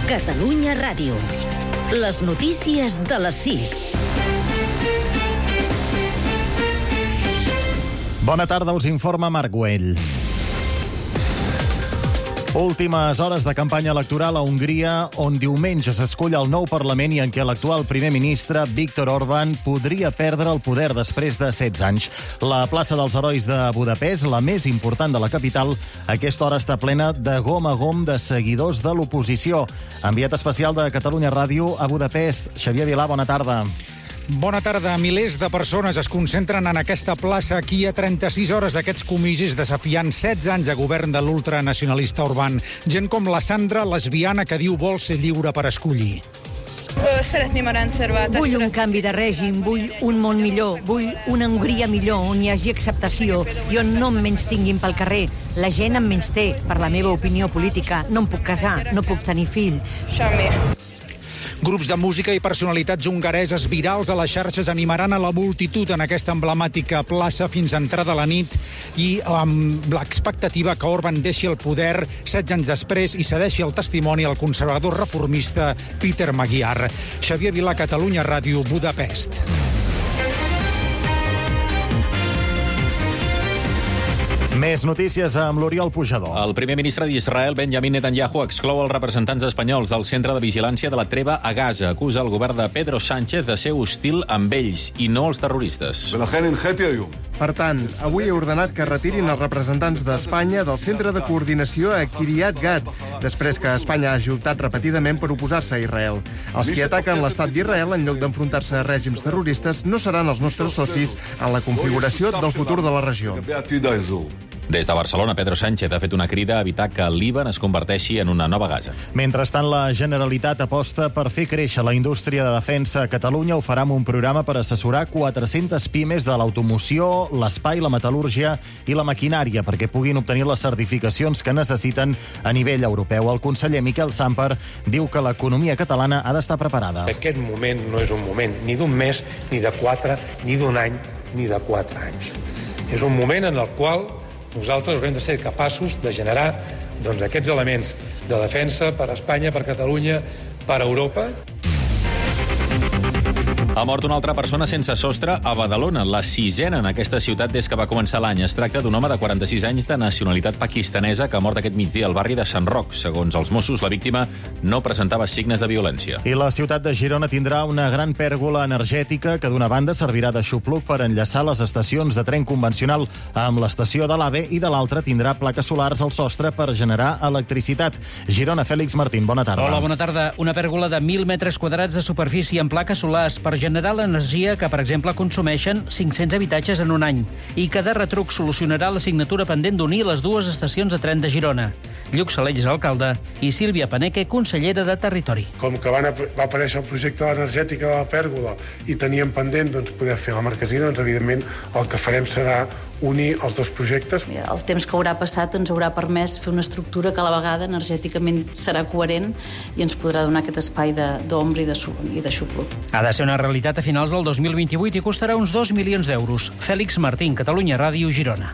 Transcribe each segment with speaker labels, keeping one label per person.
Speaker 1: Catalunya Ràdio. Les notícies de les 6.
Speaker 2: Bona tarda, us informa Marc Güell. Últimes hores de campanya electoral a Hongria, on diumenge s'escull el nou Parlament i en què l'actual primer ministre, Viktor Orbán, podria perdre el poder després de 16 anys. La plaça dels Herois de Budapest, la més important de la capital, a aquesta hora està plena de gom a gom de seguidors de l'oposició. Enviat especial de Catalunya Ràdio a Budapest. Xavier Vilà, bona tarda.
Speaker 3: Bona tarda. Milers de persones es concentren en aquesta plaça aquí a 36 hores d'aquests comicis desafiant 16 anys de govern de l'ultranacionalista Orbán. Gent com la Sandra, lesbiana, que diu vol ser lliure per escollir.
Speaker 4: Vull un canvi de règim, vull un món millor, vull una Hongria millor, on hi hagi acceptació i on no em menystinguin pel carrer. La gent em menysté per la meva opinió política. No em puc casar, no puc tenir fills.
Speaker 3: Grups de música i personalitats hongareses virals a les xarxes animaran a la multitud en aquesta emblemàtica plaça fins a entrada la nit i amb l'expectativa que Orbán deixi el poder 16 anys després i cedeixi el testimoni al conservador reformista Peter Magyar. Xavier Vilà, Catalunya Ràdio, Budapest.
Speaker 2: Més notícies amb l'Oriol Pujador.
Speaker 5: El primer ministre d'Israel, Benjamin Netanyahu, exclou els representants espanyols del Centre de Vigilància de la Treva a Gaza. Acusa el govern de Pedro Sánchez de ser hostil amb ells i no els terroristes.
Speaker 6: Per tant, avui he ordenat que retirin els representants d'Espanya del Centre de Coordinació a Kiryat Gat, després que Espanya hagi optat repetidament per oposar-se a Israel. Els que ataquen l'estat d'Israel en lloc d'enfrontar-se a règims terroristes no seran els nostres socis en la configuració del futur de la regió.
Speaker 5: Des de Barcelona, Pedro Sánchez ha fet una crida a evitar que el Líban es converteixi en una nova Gaza.
Speaker 2: Mentrestant, la Generalitat aposta per fer créixer la indústria de defensa a Catalunya. Ho farà amb un programa per assessorar 400 pimes de l'automoció, l'espai, la metal·lúrgia i la maquinària perquè puguin obtenir les certificacions que necessiten a nivell europeu. El conseller Miquel Samper diu que l'economia catalana ha d'estar preparada.
Speaker 7: Aquest moment no és un moment ni d'un mes, ni de 4, ni d'un any, ni de 4 anys. És un moment en el qual nosaltres haurem de ser capaços de generar aquests elements de defensa per a Espanya, per a Catalunya, per a Europa.
Speaker 5: Ha mort una altra persona sense sostre a Badalona, la 6ena en aquesta ciutat des que va començar l'any. Es tracta d'un home de 46 anys de nacionalitat pakistanesa que ha mort aquest migdia al barri de Sant Roc. Segons els Mossos, la víctima no presentava signes de violència.
Speaker 2: I la ciutat de Girona tindrà una gran pèrgola energètica que d'una banda servirà de xupluc per enllaçar les estacions de tren convencional amb l'estació de l'AVE i de l'altra tindrà plaques solars al sostre per generar electricitat. Girona, Fèlix Martín, bona tarda.
Speaker 8: Hola, bona tarda. Una pèrgola de 1.000 metres quadrats de superfície amb plaques solars per generar l'energia que, per exemple, consumeixen 500 habitatges en un any i que de retruc solucionarà l'assignatura pendent d'unir les dues estacions de tren de Girona. Lluc Salells, alcalde, i Sílvia Paneque, consellera de Territori.
Speaker 9: Com que va aparèixer el projecte energètic de la pèrgola i teníem pendent poder fer la marquesina, evidentment el que farem serà unir els dos projectes.
Speaker 10: El temps que haurà passat ens haurà permès fer una estructura que a la vegada energèticament serà coherent i ens podrà donar aquest espai d'ombra i de xupluc.
Speaker 8: Ha de ser una realitat a finals del 2028 i costarà uns 2 milions d'euros. Fèlix Martín, Catalunya Ràdio, Girona.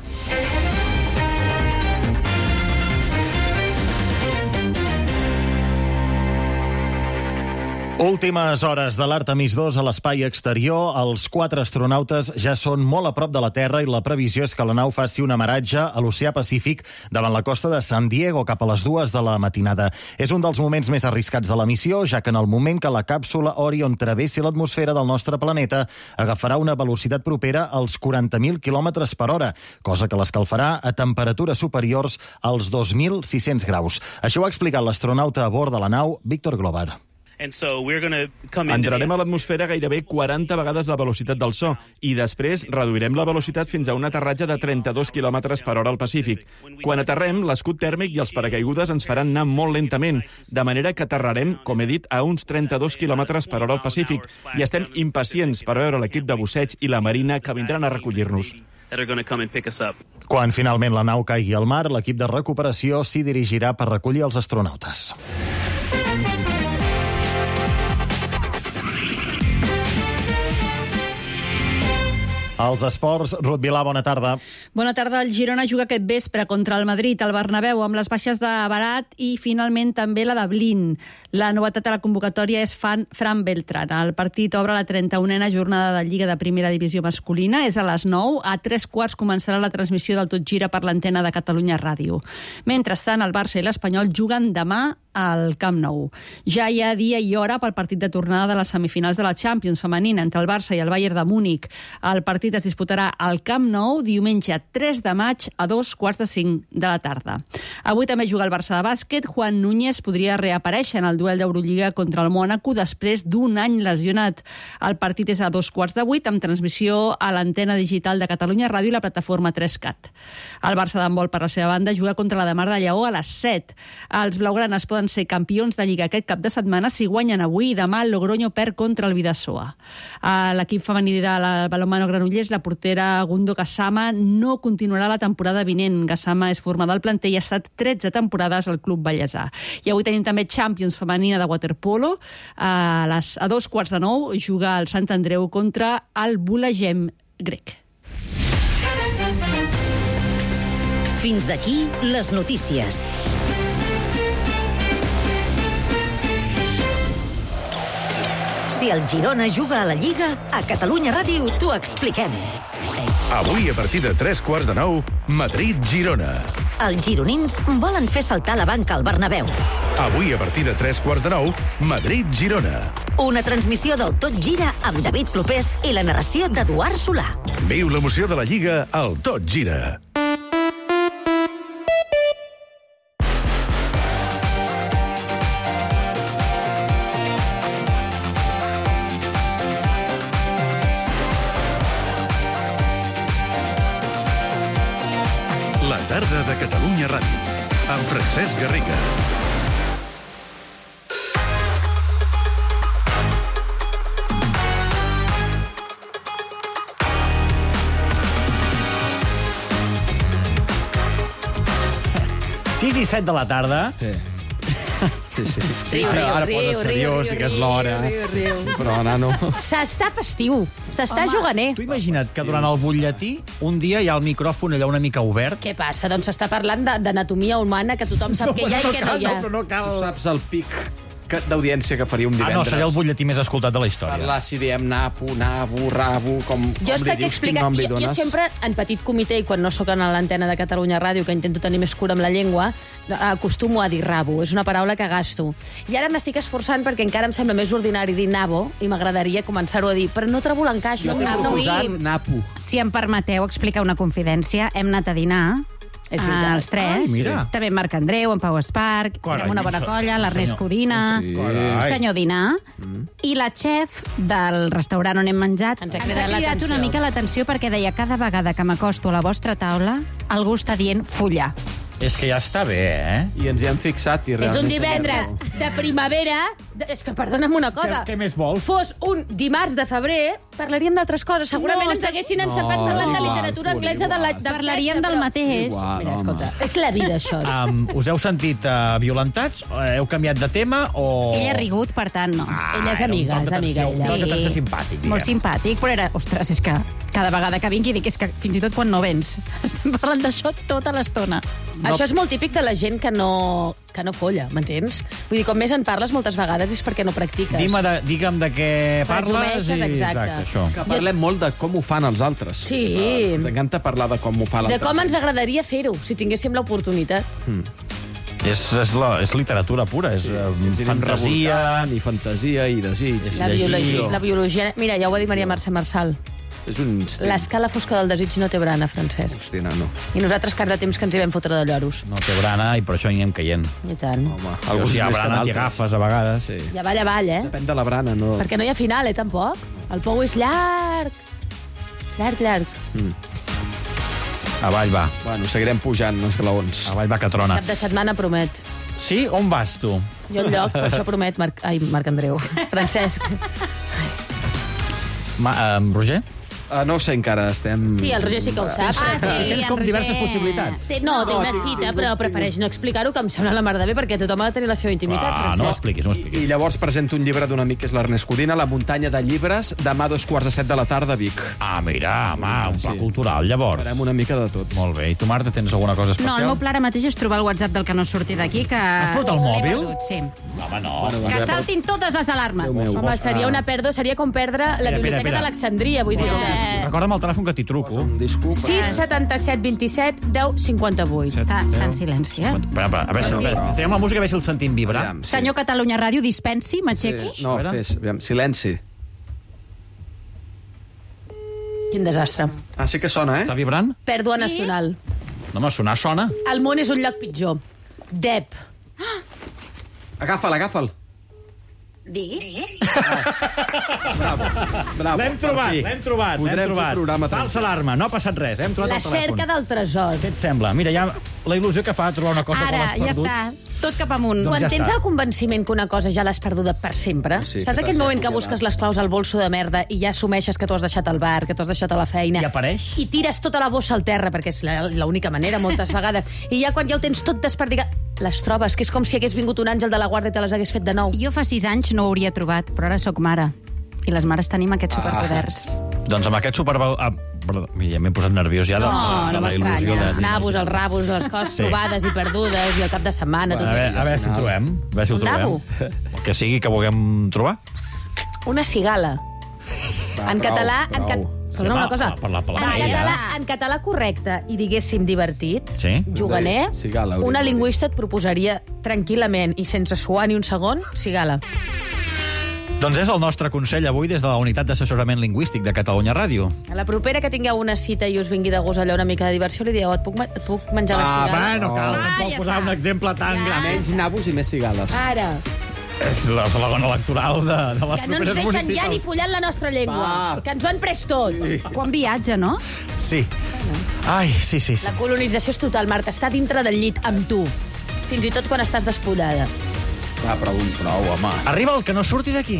Speaker 2: Últimes hores de l'Artemis 2 a l'espai exterior. Els 4 astronautes ja són molt a prop de la Terra i la previsió és que la nau faci un amaratge a l'oceà Pacífic davant la costa de San Diego cap a les 2 de la matinada. És un dels moments més arriscats de la missió, ja que en el moment que la càpsula Orion travessi l'atmosfera del nostre planeta agafarà una velocitat propera als 40.000 km per hora, cosa que l'escalfarà a temperatures superiors als 2.600 graus. Això ho ha explicat l'astronauta a bord de la nau, Víctor Glover.
Speaker 11: Entrarem a l'atmosfera gairebé 40 vegades la velocitat del so i després reduirem la velocitat fins a un aterratge de 32 km per hora al Pacífic. Quan aterrem, l'escut tèrmic i els paracaigudes ens faran anar molt lentament, de manera que aterrarem, com he dit, a uns 32 km per hora al Pacífic i estem impacients per veure l'equip de busseig i la Marina que vindran a recollir-nos.
Speaker 2: Quan finalment la nau caigui al mar, l'equip de recuperació s'hi dirigirà per recollir els astronautes. Els esports, Ruth Vilà, bona tarda.
Speaker 12: Bona tarda. El Girona juga aquest vespre contra el Madrid, al Bernabéu, amb les baixes de Barat i finalment també la de Blin. La novetat a la convocatòria és Fran Beltrán. El partit obre la 31a jornada de Lliga de Primera Divisió masculina. És a les 9. A 3:15 començarà la transmissió del Tot Gira per l'antena de Catalunya Ràdio. Mentrestant, el Barça i l'Espanyol juguen demà al Camp Nou. Ja hi ha dia i hora pel partit de tornada de les semifinals de la Champions femenina entre el Barça i el Bayern de Múnich. El partit es disputarà al Camp Nou diumenge 3 de maig a 2:45 de la tarda. Avui també juga el Barça de bàsquet. Juan Núñez podria reaparèixer en el duel d'Eurolliga contra el Mònaco després d'un any lesionat. El partit és a 7:15 amb transmissió a l'antena digital de Catalunya Ràdio i la plataforma 3CAT. El Barça d'handbol, per la seva banda, juga contra la Mar de Lleó a les 7. Els blaugranes poden ser campions de Lliga aquest cap de setmana si guanyen avui i demà el Logroño perd contra el Bidasoa. L'equip femení de la balonmano Granollers, la portera Gundo Gassama, no continuarà la temporada vinent. Gassama és formada al planter i ha estat 13 temporades al club ballesà. I avui tenim també Champions femenina de waterpolo. A 2:15 juga el Sant Andreu contra el Bulagem grec.
Speaker 1: Fins aquí les notícies. Si el Girona juga a la Lliga, a Catalunya Ràdio t'ho expliquem.
Speaker 13: Avui, a partir de 8:45, Madrid-Girona.
Speaker 1: Els gironins volen fer saltar la banca al Bernabéu.
Speaker 13: Avui, a partir de 8:45, Madrid-Girona.
Speaker 1: Una transmissió del Tot Gira amb David Clopés i la narració d'Eduard Solà.
Speaker 13: Viu l'emoció de la Lliga al Tot Gira. La tarda de Catalunya Ràdio, amb Francesc Garriga.
Speaker 2: Sis i 7 de la tarda.
Speaker 14: Sí, ara posa't seriós, digues l'hora.
Speaker 15: Però, nano...
Speaker 14: S'està festiu, s'està juganer.
Speaker 2: Tu imagina't que durant el butlletí un dia hi ha el micròfon allà una mica obert.
Speaker 14: Què passa? Doncs s'està parlant d'anatomia humana, que tothom sap què hi ha i què no hi ha.
Speaker 15: No cal. Tu saps el pic d'audiència que faria un divendres?
Speaker 2: No, seria el butlletí més escoltat de la història.
Speaker 15: Parlar si diem napo, nabo, rabo, com
Speaker 14: jo és que explicat, jo sempre, en petit comitè, i quan no sóc en l'antena de Catalunya Ràdio, que intento tenir més cura amb la llengua, acostumo a dir rabo. És una paraula que gasto. I ara m'estic esforçant perquè encara em sembla més ordinari dir nabo, i m'agradaria començar-ho a dir, però no trobo l'encaix.
Speaker 15: Jo t'he proposat napo.
Speaker 16: Si em permeteu explicar una confidència, hem anat a dinar els tres. També Marc Andreu, en Pau Esparc, érem una bona colla, l'Ernest Codina, senyor Dinar, i la xef del restaurant on hem menjat ens ha cridat una mica l'atenció perquè deia cada vegada que m'acosto a la vostra taula algú està dient follar.
Speaker 2: És que ja està bé,
Speaker 15: I ens hi hem fixat.
Speaker 14: És un divendres de primavera. És que, perdona'm una cosa.
Speaker 2: Què més vols?
Speaker 14: Fos un dimarts de febrer, parlaríem d'altres coses. Segurament ens haguessin encepat parlant de literatura anglesa.
Speaker 16: Parlaríem del mateix.
Speaker 14: Mira, escolta, és la vida, això.
Speaker 2: Us heu sentit violentats? Heu canviat de tema?
Speaker 16: Ella ha rigut, per tant, no.
Speaker 14: Ella és amiga, ella.
Speaker 2: D'atenció simpàtic.
Speaker 16: Molt simpàtic, però era... Ostres, és que cada vegada que vingui dic és que fins i tot quan no vens. Estem parlant d'això tota l'estona.
Speaker 14: Això és molt típic de la gent que no folla, m'entens? Vull dir, com més en parles moltes vegades és perquè no practiques.
Speaker 2: Digue'm de què parles.
Speaker 14: Exacte,
Speaker 15: això. Que parlem molt de com ho fan els altres.
Speaker 14: Sí.
Speaker 15: Ens encanta parlar de com ho fa l'altre.
Speaker 14: De com ens agradaria fer-ho, si tinguéssim l'oportunitat.
Speaker 2: És literatura pura, és fantasia.
Speaker 15: Ni fantasia i desig.
Speaker 14: La biologia... Mira, ja ho va dir Maria Mercè Marçal.
Speaker 15: És un instinct.
Speaker 14: L'escala fosca del desig no té brana, Francesc.
Speaker 15: Hosti, nano.
Speaker 14: I nosaltres cada temps que ens hi vam fotre de lloros.
Speaker 2: No té brana i per això hi anem caient.
Speaker 14: I tant.
Speaker 15: Home,
Speaker 2: si hi ha brana t'hi agafes a vegades.
Speaker 15: Sí.
Speaker 14: I avall,
Speaker 15: Depèn de la brana, no?
Speaker 14: Perquè no hi ha final, tampoc. El pou és llarg. Llarg.
Speaker 2: Avall va.
Speaker 15: Bueno, seguirem pujant esglaons.
Speaker 2: Avall va que trona.
Speaker 14: Cap de setmana promet.
Speaker 2: Sí? On vas, tu?
Speaker 14: Jo enlloc, per això promet Marc Andreu. Francesc.
Speaker 2: Roger?
Speaker 15: No ho sé encara, estem...
Speaker 14: Sí, el Roger sí que ho sap.
Speaker 8: Tens com diverses possibilitats.
Speaker 14: Té una cita, però prefereix no explicar-ho, que em sembla la mar de bé, perquè tothom ha de tenir la seva intimitat.
Speaker 2: No ho expliquis.
Speaker 15: I llavors presento un llibre d'un amic que és l'Ernest Codina, La muntanya de llibres, demà a 2:45 de la tarda a Vic.
Speaker 2: Mira, un pla cultural, llavors.
Speaker 15: Farem una mica de tot.
Speaker 2: Molt bé. I tu, Marta, tens alguna cosa especial?
Speaker 16: No, el meu pla ara mateix és trobar el WhatsApp del que no surti d'aquí, que...
Speaker 2: Has portat el mòbil?
Speaker 16: L'he perdut, sí.
Speaker 2: Home, no.
Speaker 16: Que saltin totes les alarmes.
Speaker 14: Home, seria una pèrdua, seria com perdre la biblioteca d'Alexandria, vull dir.
Speaker 2: Recorda'm el telèfon que t'hi truco.
Speaker 14: 6 77 27 10 58.
Speaker 16: Està en silenci, eh?
Speaker 2: A veure, tenim la música, a veure si el sentim vibrar.
Speaker 16: Senyor Catalunya Ràdio, dispensi, m'aixeco.
Speaker 15: No, fes, silenci.
Speaker 14: Quin desastre.
Speaker 15: Sí que sona,
Speaker 2: Està vibrant?
Speaker 14: Pèrdua nacional.
Speaker 2: No, home, sonar sona.
Speaker 14: El món és un lloc pitjor. Dep.
Speaker 15: Agafa'l.
Speaker 16: Digui?
Speaker 15: Bravo.
Speaker 2: L'hem trobat.
Speaker 15: Podrem fer programa
Speaker 2: Falsa alarma, no ha passat res. Hem trobat
Speaker 14: La
Speaker 2: el telèfon.
Speaker 14: cerca del tresor.
Speaker 2: Què et sembla? Mira, ja la il·lusió que fa trobar una cosa que
Speaker 16: Ara,
Speaker 2: l'has
Speaker 16: ja
Speaker 2: perdut.
Speaker 16: està. Tot cap amunt.
Speaker 2: Doncs
Speaker 14: Quan
Speaker 2: ja
Speaker 14: tens
Speaker 2: està.
Speaker 14: el convenciment que una cosa ja l'has perduda per sempre,
Speaker 15: Sí,
Speaker 14: saps aquell moment que busques les claus al bolso de merda i ja assumeixes que t'ho has deixat al bar, que t'ho has deixat a la feina...
Speaker 2: I apareix?
Speaker 14: I tires tota la bossa al terra, perquè és l'única manera, moltes vegades. I ja quan ja ho tens tot desperdigat, les trobes, que és com si hagués vingut un àngel de la guàrdia i te les hagués fet de nou.
Speaker 16: Jo fa 6 anys no ho hauria trobat, però ara sóc mare. I les mares tenim aquests superpoders.
Speaker 2: Doncs amb aquest Mira, m'he posat nerviós ja de la il·lusió.
Speaker 14: Els nabos, els rabos, les coses trobades i perdudes, i el cap de setmana...
Speaker 2: A veure si ho trobem.
Speaker 14: Un nabo?
Speaker 2: El que sigui que vulguem trobar.
Speaker 14: Una cigala. En català... Perdona una cosa. En català correcte i diguéssim divertit, juganer, una lingüista et proposaria tranquil·lament i sense suar ni un segon, cigala.
Speaker 2: Doncs és el nostre consell avui des de la Unitat d'Assessorament Lingüístic de Catalunya Ràdio.
Speaker 14: A la propera que tingueu una cita i us vingui de gust allò una mica de diversió, li dieu, et puc menjar la cigala?
Speaker 2: No cal tampoc posar un exemple tan gran.
Speaker 15: Menys nabos i més cigales.
Speaker 14: Ara.
Speaker 2: És la segona electoral de les properes
Speaker 14: municipals. Que no ens deixen ja ni follant la nostra llengua. Que ens ho han pres tot.
Speaker 16: Quan viatja, no?
Speaker 2: Sí. Ai, sí.
Speaker 14: La colonització és total, Marta. Està dintre del llit amb tu. Fins i tot quan estàs despullada.
Speaker 15: Prou, home.
Speaker 2: Arriba el que no surti d'aquí.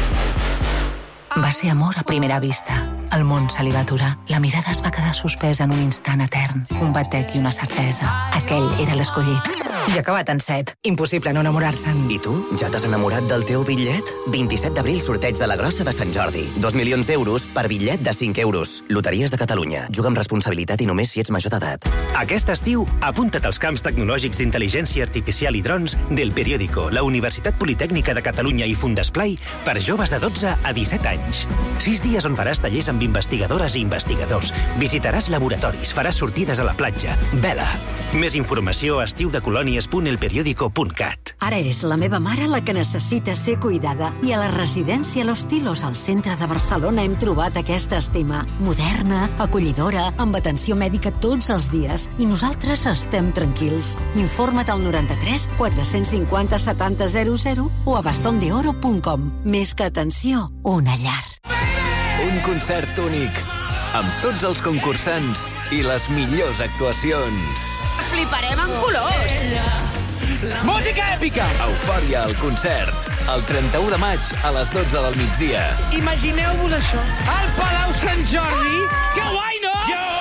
Speaker 17: Va ser amor a primera vista. El món se li va aturar. La mirada es va quedar suspesa en un instant etern. Un batec i una certesa. Aquell era l'escollit. I acabat en 7. Impossible no enamorar-se'n.
Speaker 18: I tu? Ja t'has enamorat del teu bitllet? 27 d'abril, sorteig de la Grossa de Sant Jordi. 2 milions d'euros per bitllet de 5 euros. Loteries de Catalunya. Juga amb responsabilitat i només si ets major d'edat.
Speaker 19: Aquest estiu, apunta't als camps tecnològics d'intel·ligència artificial i drons del Periódico, la Universitat Politècnica de Catalunya i Fundesplai per joves de 12 a 17 anys. 6 dies on faràs tallers amb investigadores i investigadors. Visitaràs laboratoris, faràs sortides a la platja. Vela. Més informació a estiudecolònies.elperiodico.cat.
Speaker 1: Ara és la meva mare la que necessita ser cuidada. I a la residència Los Tilos, al centre de Barcelona, hem trobat aquesta estima. Moderna, acollidora, amb atenció mèdica tots els dies. I nosaltres estem tranquils. Informa't al 93 450 70 00 o a bastondeoro.com. Més que atenció, una llar.
Speaker 18: Un concert únic, amb tots els concursants i les millors actuacions.
Speaker 14: Fliparem en colors!
Speaker 18: Música èpica! Eufòria al concert, el 31 de maig a les 12 del migdia.
Speaker 20: Imagineu-vos això, al Palau Sant Jordi. Que guai, no?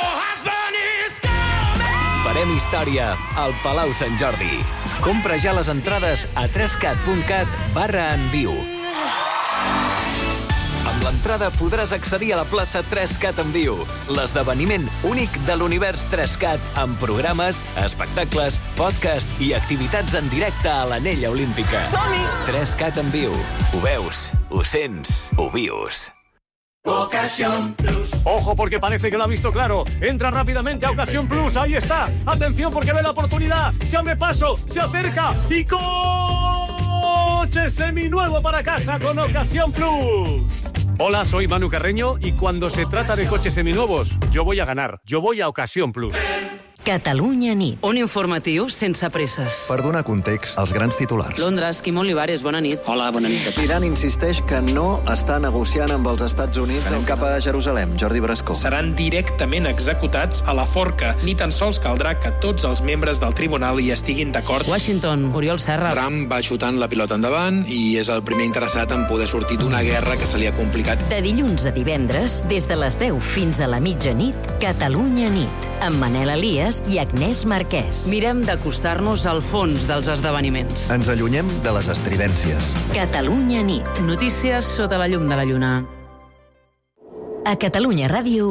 Speaker 18: Farem història al Palau Sant Jordi. Compra ja les entrades a 3cat.cat/enviu. Amb l'entrada podràs accedir a la plaça 3Cat en viu, l'esdeveniment únic de l'univers 3Cat, amb programes, espectacles, podcast i activitats en directe a l'Anella Olímpica.
Speaker 20: Som-hi!
Speaker 18: 3Cat en viu. Ho veus, ho sents, ho vius.
Speaker 21: Ocasión Plus. Ojo, porque parece que lo ha visto claro. Entra rápidamente a Ocasión Plus. Ahí está. Atención, porque ve la oportunidad. Se abre paso, se acerca y coche seminuevo para casa con Ocasión Plus. Hola, soy Manu Carreño y cuando se trata de coches seminuevos, yo voy a ganar. Yo voy a Ocasión Plus.
Speaker 1: Catalunya nit.
Speaker 4: Un informatiu sense presses.
Speaker 22: Per donar context als grans titulars.
Speaker 4: Londres, Quim Olivares, bona nit.
Speaker 22: Hola, bona nit. Iran insisteix que no està negociant amb els Estats Units. Anem cap a Jerusalem. Jordi Brascó.
Speaker 23: Seran directament executats a la forca. Ni tan sols caldrà que tots els membres del tribunal hi estiguin d'acord.
Speaker 4: Washington, Oriol Serra.
Speaker 24: Trump va xutant la pilota endavant i és el primer interessat en poder sortir d'una guerra que se li ha complicat.
Speaker 1: De dilluns a divendres, des de les 10 fins a la mitjanit, Catalunya nit, amb Manel Elias i Agnès Marquès.
Speaker 4: Mirem d'acostar-nos al fons dels esdeveniments.
Speaker 22: Ens allunyem de les estridències.
Speaker 1: Catalunya nit.
Speaker 4: Notícies sota la llum de la lluna.
Speaker 1: A Catalunya Ràdio...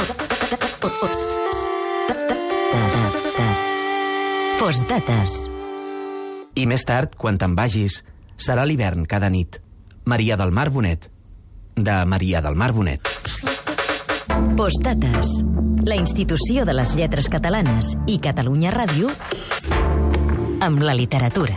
Speaker 1: Postdates.
Speaker 25: I més tard, quan te'n vagis, serà l'hivern cada nit. Maria del Mar Bonet. De Maria del Mar Bonet.
Speaker 1: Postdates. La institució de les lletres catalanes i Catalunya Ràdio amb la literatura.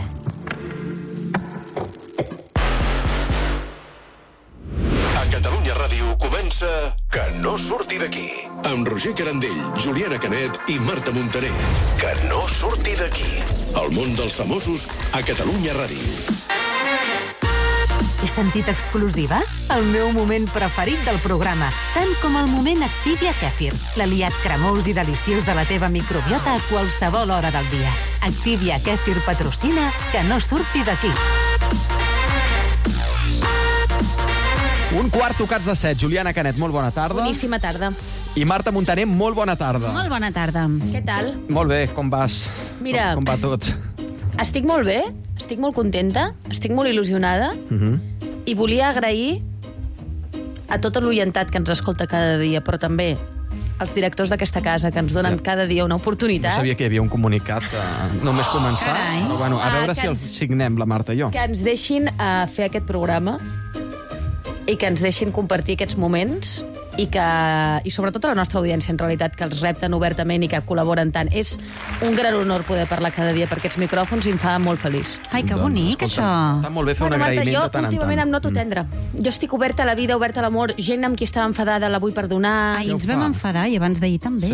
Speaker 26: A Catalunya Ràdio comença Que no surti d'aquí. Amb Roger Carandell, Juliana Canet i Marta Montaner. Que no surti d'aquí. El món dels famosos a Catalunya Ràdio.
Speaker 1: He sentit exclusiva? El meu moment preferit del programa, tant com el moment Activia Kefir, l'aliat cremós i deliciós de la teva microbiota a qualsevol hora del dia. Activia Kefir patrocina Que no surti d'aquí.
Speaker 15: Un quart tocats de 7. Juliana Canet, molt bona tarda.
Speaker 14: Boníssima tarda.
Speaker 15: I Marta Montaner, molt bona tarda.
Speaker 16: Molt bona tarda.
Speaker 14: Què tal?
Speaker 15: Molt bé, com vas?
Speaker 14: Mira,
Speaker 15: Com va tot?
Speaker 14: estic molt bé, estic molt contenta, estic molt il·lusionada i volia agrair a tot l'oientat que ens escolta cada dia, però també als directors d'aquesta casa que ens donen cada dia una oportunitat.
Speaker 15: No sabia que hi havia un comunicat només començar.
Speaker 14: Carai.
Speaker 15: Però bueno, a veure si el signem, la Marta i jo.
Speaker 14: Que ens deixin fer aquest programa i que ens deixin compartir aquests moments i sobretot a la nostra audiència, en realitat, que els repten obertament i que col·laboren tant. És un gran honor poder parlar cada dia per aquests micròfons i em fa molt feliç.
Speaker 16: Ai, que bonic, això.
Speaker 15: Està molt bé fer un agraïment de tant en tant.
Speaker 14: Jo últimament em noto tendre. Jo estic oberta a la vida, oberta a l'amor. Gent amb qui estava enfadada la vull perdonar.
Speaker 16: Ai, ens vam enfadar i abans d'ahir també.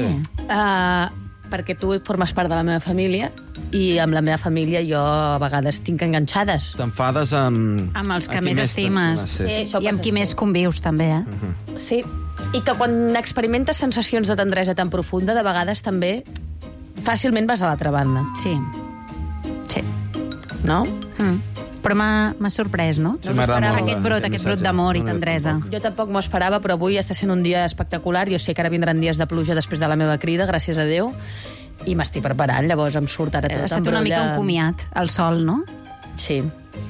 Speaker 14: Perquè tu formes part de la meva família i amb la meva família jo a vegades tinc enganxades.
Speaker 15: T'enfades amb...
Speaker 16: Amb els que més estimes.
Speaker 14: Sí,
Speaker 16: I amb qui més convius, també,
Speaker 14: Sí, i que quan experimentes sensacions de tendresa tan profunda, de vegades també fàcilment vas a l'altra banda.
Speaker 16: Sí. Sí.
Speaker 14: No?
Speaker 16: Però m'ha sorprès, no?
Speaker 15: Sí, m'agrada molt
Speaker 16: Aquest brot d'amor i tendresa.
Speaker 14: Jo tampoc m'ho esperava, però avui està sent un dia espectacular. Jo sé que ara vindran dies de pluja després de la meva crida, gràcies a Déu, i m'estic preparant, llavors em surt ara tot.
Speaker 16: Ha estat una mica un comiat, el sol, no?
Speaker 14: Sí.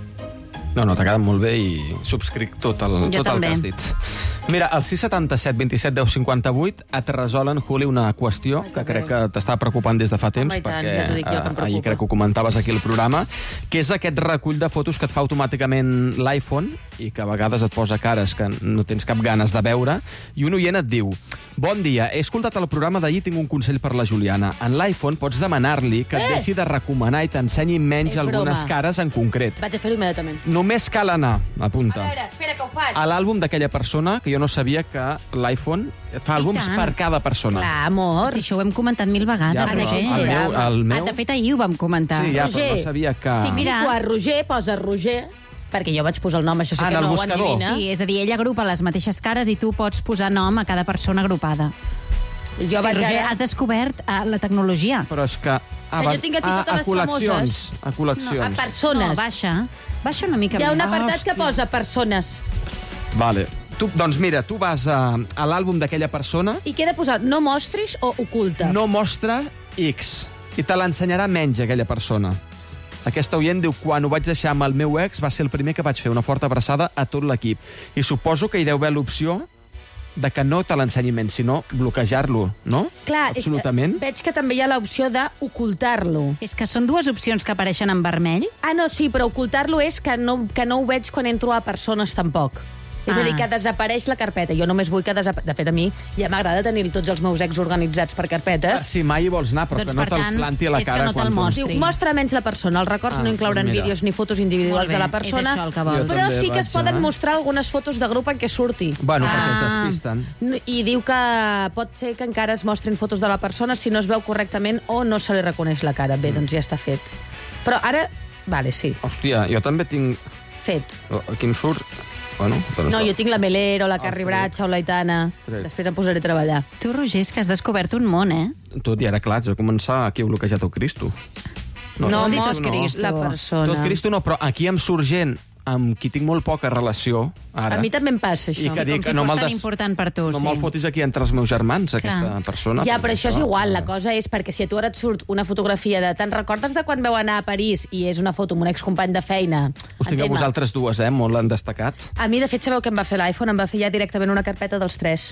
Speaker 15: No, t'ha quedat molt bé i subscric tot el que has dit. Mira, al 677 27 10 58 et resolen, Juli, una qüestió que crec que t'estava preocupant des de fa temps, perquè ahir crec que ho comentaves aquí al programa, que és aquest recull de fotos que et fa automàticament l'iPhone i que a vegades et posa cares que no tens cap ganes de veure, i un oient et diu: bon dia, he escoltat el programa d'ahir, tinc un consell per la Juliana. En l'iPhone pots demanar-li que et deixi de recomanar i t'ensenyi menys algunes cares en concret.
Speaker 14: Vaig a fer-ho immediatament.
Speaker 15: Només cal anar, apunta,
Speaker 14: A veure, espera que ho faig.
Speaker 15: a l'àlbum d'aquella persona, que jo no sabia que l'iPhone et fa àlbums per cada persona.
Speaker 14: Clar, amor.
Speaker 16: Si això ho hem comentat 1000 vegades.
Speaker 15: Ja, però el meu...
Speaker 16: De fet, ahir ho vam comentar.
Speaker 15: Sí, ja, però no sabia que...
Speaker 14: Si clico a Roger, posa Roger, perquè jo vaig posar el nom, això sí que no ho endevina.
Speaker 16: Sí, és a dir, ella agrupa les mateixes cares i tu pots posar nom a cada persona agrupada.
Speaker 14: Jo vaig
Speaker 16: Roger, has descobert la tecnologia.
Speaker 15: Però és que...
Speaker 14: jo tinc aquí totes les famoses.
Speaker 15: A col·leccions.
Speaker 14: A persones.
Speaker 16: No, baixa una mica
Speaker 14: Hi ha un
Speaker 16: més.
Speaker 14: apartat que posa persones.
Speaker 15: Vale. Doncs mira, tu vas a l'àlbum d'aquella persona...
Speaker 14: I què he de posar? No mostris o oculta?
Speaker 15: No mostra X. I te l'ensenyarà menys aquella persona. Aquesta oient diu: quan ho vaig deixar amb el meu ex va ser el primer que vaig fer una forta abraçada a tot l'equip. I suposo que hi deu haver l'opció de que no te l'ensenyi menys, sinó bloquejar-lo, no?
Speaker 14: Clar,
Speaker 15: absolutament.
Speaker 14: Veig que també hi ha l'opció d'ocultar-lo.
Speaker 16: És que són dues opcions que apareixen en vermell.
Speaker 14: Ah, no, sí, però ocultar-lo és que no ho veig quan entro a persones tampoc. És a dir, que desapareix la carpeta. Jo només vull que De fet, a mi ja m'agrada tenir tots els meus ex organitzats per carpetes.
Speaker 15: Si mai hi vols anar, però
Speaker 14: Doncs,
Speaker 15: que no
Speaker 14: per
Speaker 15: te'l
Speaker 14: tant,
Speaker 15: planti a la
Speaker 14: és que
Speaker 15: cara.
Speaker 14: no te'l mostri. Diu, mostra menys la persona. Els records no inclouran
Speaker 15: mira.
Speaker 14: vídeos ni fotos individuals de la persona,
Speaker 16: és això el que vols.
Speaker 14: però sí que es poden mostrar algunes fotos de grup en què surti.
Speaker 15: Bueno, perquè es despisten.
Speaker 14: I diu que pot ser que encara es mostrin fotos de la persona si no es veu correctament o no se li reconeix la cara. Bé, doncs ja està fet. Però ara... Vale, sí.
Speaker 15: Hòstia, jo també tinc...
Speaker 14: Fet.
Speaker 15: Aquí em surt... Bueno,
Speaker 14: no, jo tinc la Melero, la Carri Bratxa o l'Aitana. Després em posaré a treballar.
Speaker 16: Tu, Roger, és que has descobert un món, eh?
Speaker 15: Tot, i ara, clar, has de començar aquí a bloquejar tot Cristo.
Speaker 14: No, tot Cristo. La persona.
Speaker 15: Tot Cristo no, però aquí em surt gent amb qui tinc molt poca relació, ara.
Speaker 14: A mi també em passa, això.
Speaker 15: I que dic,
Speaker 16: com si
Speaker 15: no
Speaker 16: fos tan important per tu.
Speaker 15: No me'l fotis aquí entre els meus germans, aquesta persona.
Speaker 14: Ja, però això és igual. La cosa és perquè si a tu ara et surt una fotografia de... Te'n recordes de quan vau anar a París i és una foto amb un excompany de feina?
Speaker 15: Us tinc a vosaltres dues, molt en destacat.
Speaker 14: A mi, de fet, sabeu què em va fer l'iPhone? Em va fer ja directament una carpeta dels 3.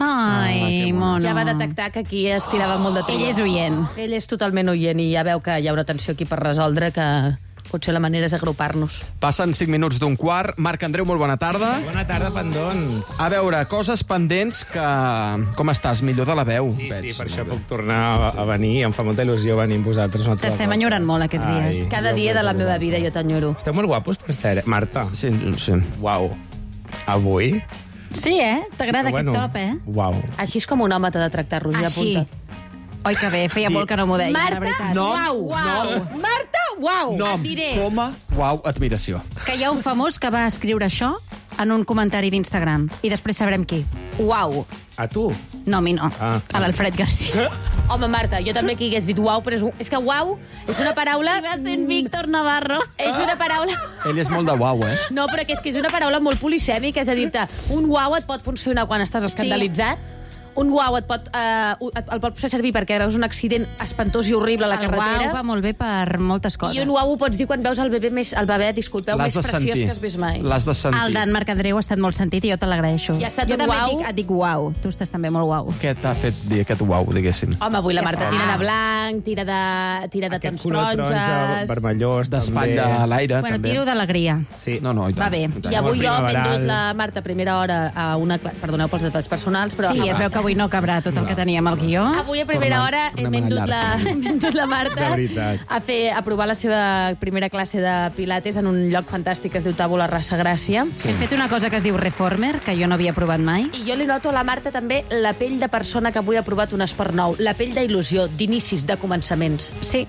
Speaker 16: Ai, mono.
Speaker 14: Ja va detectar que aquí es tirava molt de tria.
Speaker 16: Ell és oient.
Speaker 14: Ell és totalment oient i ja veu que hi ha una tensió aquí per resoldre que... Potser la manera és agrupar-nos.
Speaker 15: Passen 5 minuts d'un quart. Marc Andreu, molt bona tarda.
Speaker 3: Bona tarda, pendons.
Speaker 15: A veure, coses pendents que... Com estàs? Millor de la veu,
Speaker 3: veig. Sí, per això puc tornar a venir. Em fa molta il·lusió venir amb vosaltres.
Speaker 16: T'estem enyorant molt aquests dies.
Speaker 14: Cada dia de la meva vida jo t'enyoro.
Speaker 3: Esteu molt guapos, per cert. Marta.
Speaker 15: Sí.
Speaker 3: Uau. Avui...
Speaker 16: Sí, T'agrada aquest top,
Speaker 3: Uau.
Speaker 14: Així és com un home t'ha de tractar, Roger, apunta.
Speaker 16: Oi, que bé, feia molt que no m'ho deia, la veritat.
Speaker 14: Uau! Marta, uau!
Speaker 15: Nom, coma, uau, admiració.
Speaker 16: Que hi ha un famós que va escriure això en un comentari d'Instagram. I després sabrem qui. Uau.
Speaker 3: A tu?
Speaker 16: No, a mi no. A l'Alfred Garcia.
Speaker 14: Home, Marta, jo també aquí hagués dit uau, però és que uau és una paraula...
Speaker 16: Va ser en Víctor Navarro.
Speaker 14: És una paraula...
Speaker 15: Ell és molt de uau,
Speaker 14: No, però que és una paraula molt polisèmica, és a dir-te, un uau et pot funcionar quan estàs escandalitzat, un uau el pot fer servir perquè veus un accident espantós i horrible a la carretera.
Speaker 16: El uau va molt bé per moltes coses.
Speaker 14: I un uau ho pots dir quan veus el bebè més preciós que has vist mai.
Speaker 15: L'has de sentir.
Speaker 16: El d'en Marc Andreu ha estat molt sentit i jo te l'agraeixo.
Speaker 14: Ja ha estat
Speaker 16: jo
Speaker 14: un
Speaker 16: també
Speaker 14: uau.
Speaker 16: et dic uau. Tu estàs també molt uau.
Speaker 15: Què t'ha fet dir aquest uau, diguéssim?
Speaker 14: Home, avui la Marta tira de blanc, tira de tons taronges...
Speaker 3: vermellós,
Speaker 15: d'espatlla a l'aire,
Speaker 16: Bueno,
Speaker 15: també.
Speaker 16: tiro d'alegria.
Speaker 15: Sí. No,
Speaker 16: Va bé.
Speaker 14: I avui jo m'he endut la Marta a primera hora a una... Perdoneu pels detalls personals, però...
Speaker 16: Sí, es veu que avui no cabrà tot el que teníem al guió.
Speaker 14: Avui a primera hora hem endut la Marta a provar la seva primera classe de pilates en un lloc fantàstic que es diu Tàbula Rasa Gràcia.
Speaker 16: Hem fet una cosa que es diu Reformer, que jo no havia provat mai.
Speaker 14: I jo li noto a la Marta també la pell de persona que avui ha provat un esport nou, la pell d'il·lusió, d'inicis, de començaments.
Speaker 16: Sí.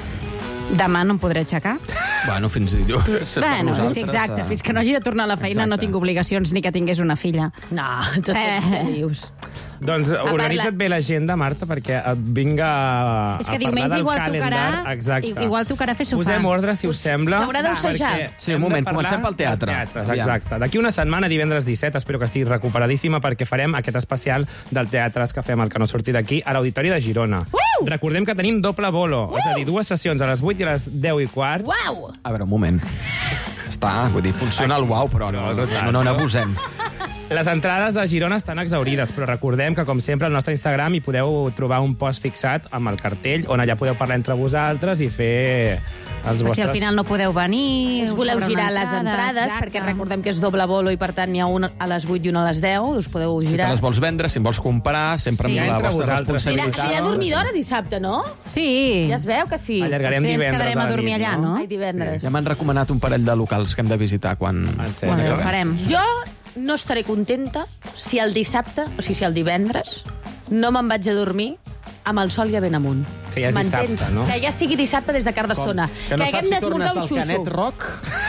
Speaker 16: Demà no em podré aixecar.
Speaker 15: Bueno, fins dilluns.
Speaker 16: Bueno, sí, exacte. Fins que no hagi de tornar a la feina no tinc obligacions ni que tingués una filla.
Speaker 14: No, tot què dius.
Speaker 3: Doncs organitza't bé l'agenda, Marta, perquè et vinga a
Speaker 16: És que
Speaker 3: parlar
Speaker 16: diumenge
Speaker 3: del
Speaker 16: igual
Speaker 3: calendar.
Speaker 16: tocarà,
Speaker 3: Exacte.
Speaker 16: igual tocarà fer sofà.
Speaker 3: Posem ordre, si us sembla.
Speaker 14: S'haurà d'assajar.
Speaker 15: Sí, un moment, comencem pel teatre.
Speaker 3: Exacte. D'aquí una setmana, divendres 17, espero que estiguis recuperadíssima perquè farem aquest especial del teatre que fem el que no surti d'aquí a l'Auditori de Girona. Recordem que tenim doble bolo, és a dir, 2 sessions a les 8 i a les 10:15.
Speaker 14: Uau!
Speaker 15: A veure, un moment. Està, vull dir, funciona el uau, però no n'abusem.
Speaker 3: Les entrades de Girona estan exaurides, però recordem que, com sempre, al nostre Instagram hi podeu trobar un post fixat amb el cartell, on allà podeu parlar entre vosaltres i fer els vostres...
Speaker 16: Si al final no podeu venir...
Speaker 14: Us voleu girar les entrades, perquè recordem que és doble bolo i, per tant, n'hi ha un a les 8 i un a les 10, us podeu
Speaker 15: Si
Speaker 14: girar.
Speaker 15: te les vols vendre, si en vols comprar, sempre amb la vostra responsabilitat.
Speaker 14: Serà dormidora dissabte, no?
Speaker 16: Sí.
Speaker 14: Ja es veu que sí.
Speaker 3: Allargarem divendres
Speaker 16: ens quedarem a dormir allà, no?
Speaker 14: Ai, divendres.
Speaker 15: Ja m'han recomanat un parell de locals que hem de visitar quan...
Speaker 16: Bueno, ja ho farem.
Speaker 14: Jo no estaré contenta si el dissabte, o sigui, si el divendres, no me'n vaig a dormir amb el sol ja ben amunt.
Speaker 3: Que ja és
Speaker 14: M'entens?
Speaker 3: dissabte, no?
Speaker 14: Que ja sigui dissabte des de car d'estona.
Speaker 15: Que no saps si tornes del Canet Roc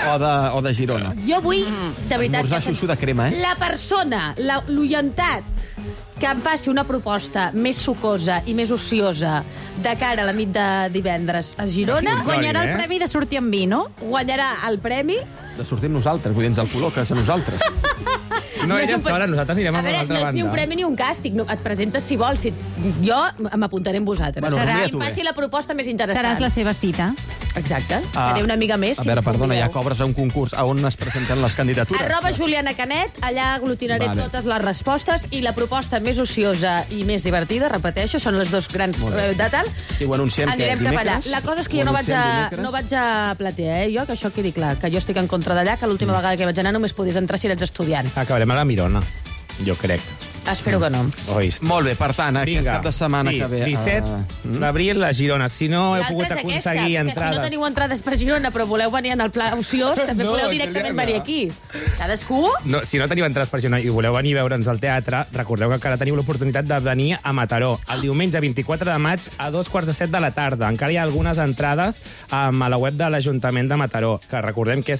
Speaker 15: o de Girona.
Speaker 14: Jo vull, de veritat...
Speaker 15: Esmorzar xuxu de crema,
Speaker 14: La persona, l'oyentat, que em faci una proposta més sucosa i més ociosa de cara a la nit de divendres a Girona...
Speaker 16: Guanyarà el premi de sortir amb vi, no?
Speaker 14: Guanyarà el premi...
Speaker 15: De sortir amb nosaltres, vull dir, ens el col·loques a nosaltres.
Speaker 3: No
Speaker 14: és
Speaker 3: ella
Speaker 14: un
Speaker 3: sola, nosaltres anirem a
Speaker 14: veure,
Speaker 3: l'altra
Speaker 14: no és
Speaker 3: banda.
Speaker 14: ni un premi ni un càstig. No, et presentes si vols. Jo m'apuntaré amb vosaltres.
Speaker 15: Bueno,
Speaker 14: Serà
Speaker 15: mira
Speaker 14: qui
Speaker 15: tu
Speaker 14: em
Speaker 15: bé.
Speaker 14: faci la proposta més interessant.
Speaker 16: Seràs la seva cita.
Speaker 14: Exacte. Seré una amiga més.
Speaker 15: A veure, perdona, ja cobres a un concurs. A on es presenten les candidatures?
Speaker 14: @JulianaCanet, allà aglutinaré totes les respostes i la proposta més ociosa i més divertida, repeteixo, són les dos grans de tal.
Speaker 15: I ho anunciem
Speaker 14: Anirem cap allà. La cosa és que jo no vaig a platea, que això quedi clar, que jo estic en contra d'allà, que l'última vegada que vaig anar només podies entrar si eres estudiant.
Speaker 3: Acabarem a la Mirona, jo crec.
Speaker 14: Espero que no.
Speaker 15: Molt bé, per tant, aquest cap de setmana que ve...
Speaker 3: 17 d'abril a Girona. Si no heu pogut aconseguir entrades...
Speaker 14: Si no teniu entrades per Girona, però voleu venir en el pla ociós, també podeu directament venir aquí. Cadascú...
Speaker 3: No, si no teniu entrades per Girona i voleu venir a veure'ns al teatre, recordeu que encara teniu l'oportunitat de venir a Mataró el diumenge 24 de maig a 2:45 de la tarda. Encara hi ha algunes entrades a la web de l'Ajuntament de Mataró, que recordem que és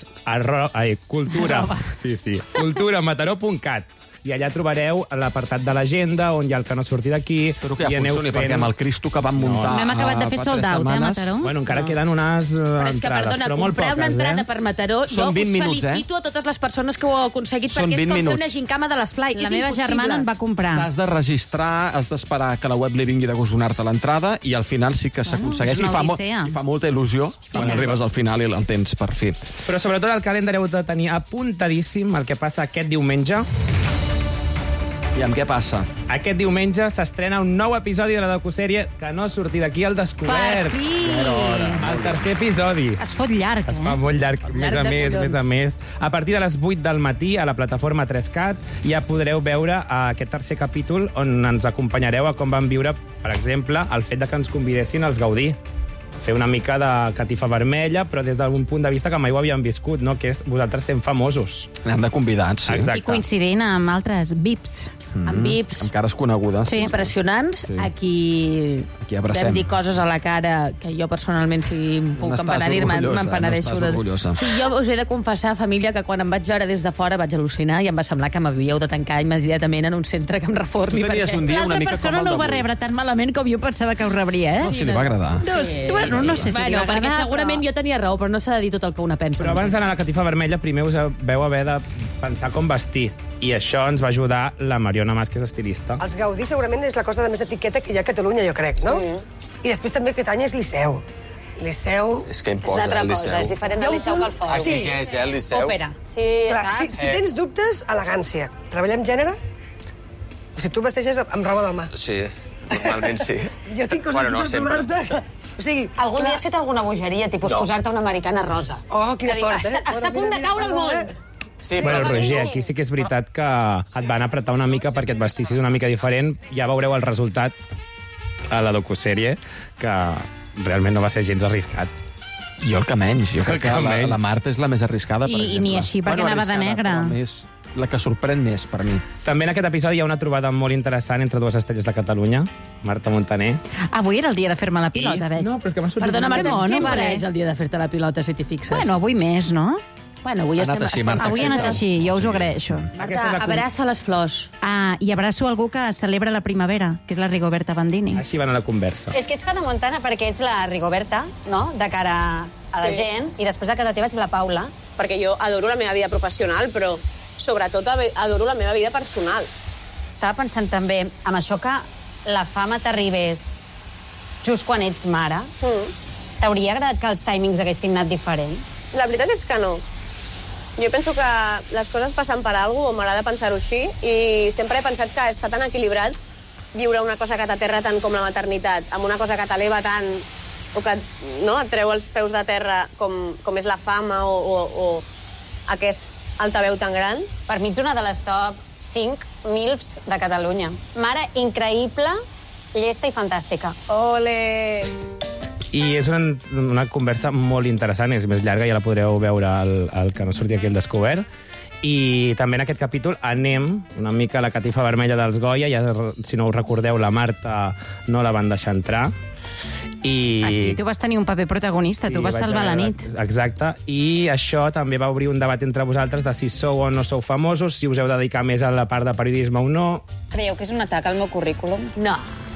Speaker 3: culturamataró.cat. I allà trobareu l'apartat de l'agenda, on hi ha el que no surti d'aquí.
Speaker 15: Espero que ja funcioni, perquè amb el Cristo que vam muntar...
Speaker 12: Hem acabat de fer sold out, Mataró?
Speaker 3: Bueno, encara queden unes entrades, però molt poques,
Speaker 14: comprar una entrada per Mataró, jo us felicito a totes les persones que ho heu aconseguit, perquè és com fer una gincama de l'esplai.
Speaker 12: La meva germana en va comprar.
Speaker 15: T'has de registrar, has d'esperar que la web li vingui de gust donar-te l'entrada, i al final sí que s'aconsegueix. I fa molta il·lusió quan arribes al final i el tens per fi.
Speaker 3: Però sobretot el calendari heu de tenir apuntadíssim el que passa aquest diumenge.
Speaker 15: I amb què passa?
Speaker 3: Aquest diumenge s'estrena un nou episodi de la docusèrie Que no surti d'aquí al descobert.
Speaker 12: Per fi!
Speaker 3: El tercer episodi.
Speaker 12: Es fot llarg,
Speaker 3: Es fa molt llarg, més a més. A partir de les 8 del matí, a la plataforma 3Cat, ja podreu veure aquest tercer capítol on ens acompanyareu a com van viure, per exemple, el fet de que ens convidessin als Gaudí. Fer una mica de catifa vermella, però des d'un punt de vista que mai ho havíem viscut, no? Que és vosaltres sent famosos.
Speaker 15: L'hem de convidats, sí.
Speaker 3: Exacte.
Speaker 12: I coincidint amb altres VIPs.
Speaker 14: Amb VIPs.
Speaker 15: Amb cares conegudes.
Speaker 14: Sí, impressionants. Sí. Aquí vam dir coses a la cara que jo personalment, si puc empenedir-me, m'empenedeixo. Sí, jo us he de confessar, família, que quan em vaig veure des de fora vaig al·lucinar i em va semblar que m'havíeu de tancar immediatament en un centre que em reformi.
Speaker 12: L'altra persona no ho va rebre tan malament com jo pensava que ho rebria,
Speaker 15: No, si li va agradar.
Speaker 12: Bueno, no sé si li va agradar.
Speaker 14: Perquè segurament jo tenia raó, però no s'ha de dir tot el que una pensa.
Speaker 3: Però abans d'anar a la catifa vermella, primer us veu haver de pensar com vestir. I això ens va ajudar la Mariona Mas, que és estilista.
Speaker 5: Els Gaudí segurament és la cosa de més etiqueta que hi ha a Catalunya, jo crec, no? I després també aquest any és Liceu. Liceu...
Speaker 15: És que imposa
Speaker 14: el Liceu. És altra cosa, és diferent del Liceu que el Fòrum.
Speaker 15: Sí, és el Liceu.
Speaker 14: Òpera. Sí,
Speaker 5: clar, si tens dubtes, elegància. Treballem gènere? O sigui, tu vesteixes amb roba d'home.
Speaker 15: Sí, normalment sí.
Speaker 5: Jo tinc coses per trobar-te... O sigui,
Speaker 14: algun dia has fet alguna bogeria, tipus posar-te una americana rosa.
Speaker 5: Oh, quina fort,
Speaker 14: Està a punt de caure el món.
Speaker 3: Sí, bueno, Roger, aquí sí que és veritat que et van apretar una mica perquè et vestissis una mica diferent. Ja veureu el resultat a la docusèrie, que realment no va ser gens arriscat.
Speaker 15: Jo el que menys. Jo crec que la Marta és la més arriscada, per exemple.
Speaker 12: I ni així, perquè anava de negre.
Speaker 15: La que sorprèn més, per mi.
Speaker 3: També en aquest episodi hi ha una trobada molt interessant entre dues estrelles de Catalunya, Marta Montaner.
Speaker 12: Avui era el dia de fer-me la pilota, veig.
Speaker 3: No, però és que m'ha sortit...
Speaker 14: Perdona, Marta, sempre és el dia de fer-te la pilota, si t'hi fixes.
Speaker 12: Bueno, avui més, no?
Speaker 14: Bueno, avui
Speaker 12: ha anat així, jo us ho agraeixo.
Speaker 14: Marta, abraça les flors.
Speaker 12: I abraço algú que celebra la primavera, que és la Rigoberta Bandini.
Speaker 3: Així va anar la conversa.
Speaker 6: És que ets Hannah Montana perquè ets la Rigoberta, no?, de cara a la gent, i després de casa teva ets la Paula.
Speaker 7: Perquè jo adoro la meva vida professional, però sobretot adoro la meva vida personal.
Speaker 6: Estava pensant també, amb això que la fama t'arribés just quan ets mare, t'hauria agradat que els timings haguessin anat diferent?
Speaker 7: La veritat és que no. Jo penso que les coses passen per alguna cosa, o m'agrada pensar-ho així, i sempre he pensat que està tan equilibrat viure una cosa que t'aterra tant com la maternitat, amb una cosa que t'eleva tant, o que et treu els peus de terra com és la fama o aquest altaveu tan gran.
Speaker 6: Per mi ets una de les top 5 MILFs de Catalunya. Mare increïble, llesta i fantàstica.
Speaker 7: Ole!
Speaker 3: I és una conversa molt interessant, és més llarga, ja la podreu veure al que no surti aquí al descobert. I també en aquest capítol anem una mica a la catifa vermella dels Goya, ja, si no us recordeu, la Marta no la van deixar entrar.
Speaker 12: Aquí tu vas tenir un paper protagonista, tu vas salvar la nit.
Speaker 3: Exacte, i això també va obrir un debat entre vosaltres de si sou o no sou famosos, si us heu de dedicar més a la part de periodisme o no.
Speaker 6: Creieu que és un atac al meu currículum?
Speaker 14: No.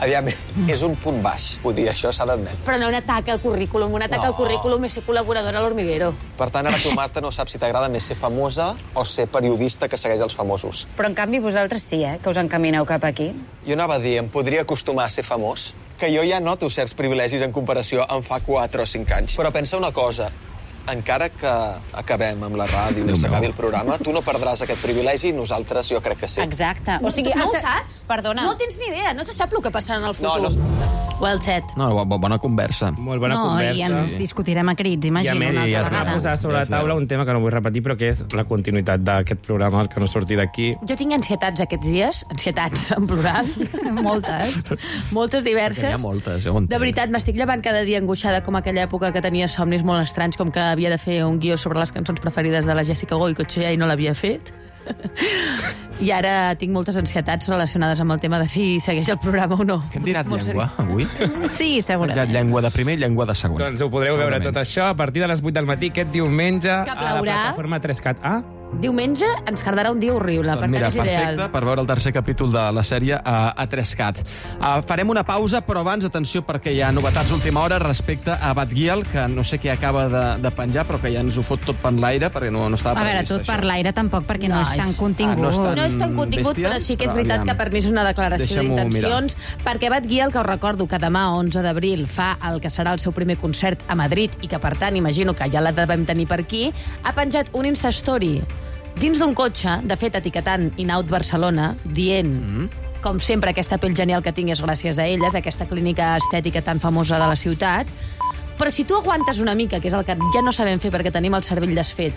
Speaker 2: Aviam, és un punt baix. Vull dir, això s'ha d'admetre.
Speaker 14: Però no un atac al currículum. Un atac al currículum és ser col·laboradora a l'Hormiguero.
Speaker 2: Per tant, ara tu, Marta, no saps si t'agrada més ser famosa o ser periodista que segueix els famosos.
Speaker 6: Però, en canvi, vosaltres sí, que us encamineu cap aquí.
Speaker 2: Jo anava a dir, em podria acostumar a ser famós, que jo ja noto certs privilegis en comparació amb fa 4 o 5 anys. Però pensa una cosa, encara que acabem amb la ràdio i s'acabi el programa, tu no perdràs aquest privilegi i nosaltres jo crec que sí.
Speaker 6: Exacte.
Speaker 14: O sigui,
Speaker 6: no ho saps? Perdona.
Speaker 14: No tens ni idea, no se sap el que passarà en el futur. Well said.
Speaker 15: No, bona conversa.
Speaker 3: Molt bona conversa.
Speaker 16: I ens discutirem a crits, imagino.
Speaker 3: I a més, es va posar sobre la taula un tema que no vull repetir, però que és la continuïtat d'aquest programa, el que no surti d'aquí.
Speaker 14: Jo tinc ansietats aquests dies, ansietats en plural, moltes diverses.
Speaker 15: N'hi ha moltes.
Speaker 14: De veritat, m'estic llevant cada dia angoixada com aquella època que tenia somnis molt estranys, com que havia de fer un guió sobre les cançons preferides de la Jessica Goicoechea i no l'havia fet. I ara tinc moltes ansietats relacionades amb el tema de si segueix el programa o no.
Speaker 15: Que hem dinat llengua, avui?
Speaker 16: Sí, segurament.
Speaker 15: Llengua de primer i llengua de segon.
Speaker 3: Doncs ho podreu veure tot això a partir de les 8 del matí aquest diumenge
Speaker 14: que
Speaker 3: a la plataforma 3CAT.
Speaker 14: Diumenge ens quedarà un dia horrible, per tant és ideal.
Speaker 15: Perfecte, per veure el tercer capítol de la sèrie a 3CAT. Farem una pausa, però abans, atenció, perquè hi ha novetats d'última hora respecte a Batguiel, que no sé què acaba de penjar, però que ja ens ho fot tot per l'aire, perquè no estava previst.
Speaker 16: A veure, tot per l'aire tampoc, perquè no és tan contingut.
Speaker 14: No és tan contingut, però sí que és veritat que per mi és una declaració d'intencions, perquè Batguiel, que us recordo que demà, 11 d'abril, fa el que serà el seu primer concert a Madrid i que, per tant, imagino que ja la devem tenir per aquí, ha penjat un Instastory dins d'un cotxe, de fet etiquetant Inaut Barcelona, dient, com sempre, aquesta pell genial que tinc és gràcies a elles, aquesta clínica estètica tan famosa de la ciutat. Però si tu aguantes una mica, que és el que ja no sabem fer perquè tenim el cervell desfet,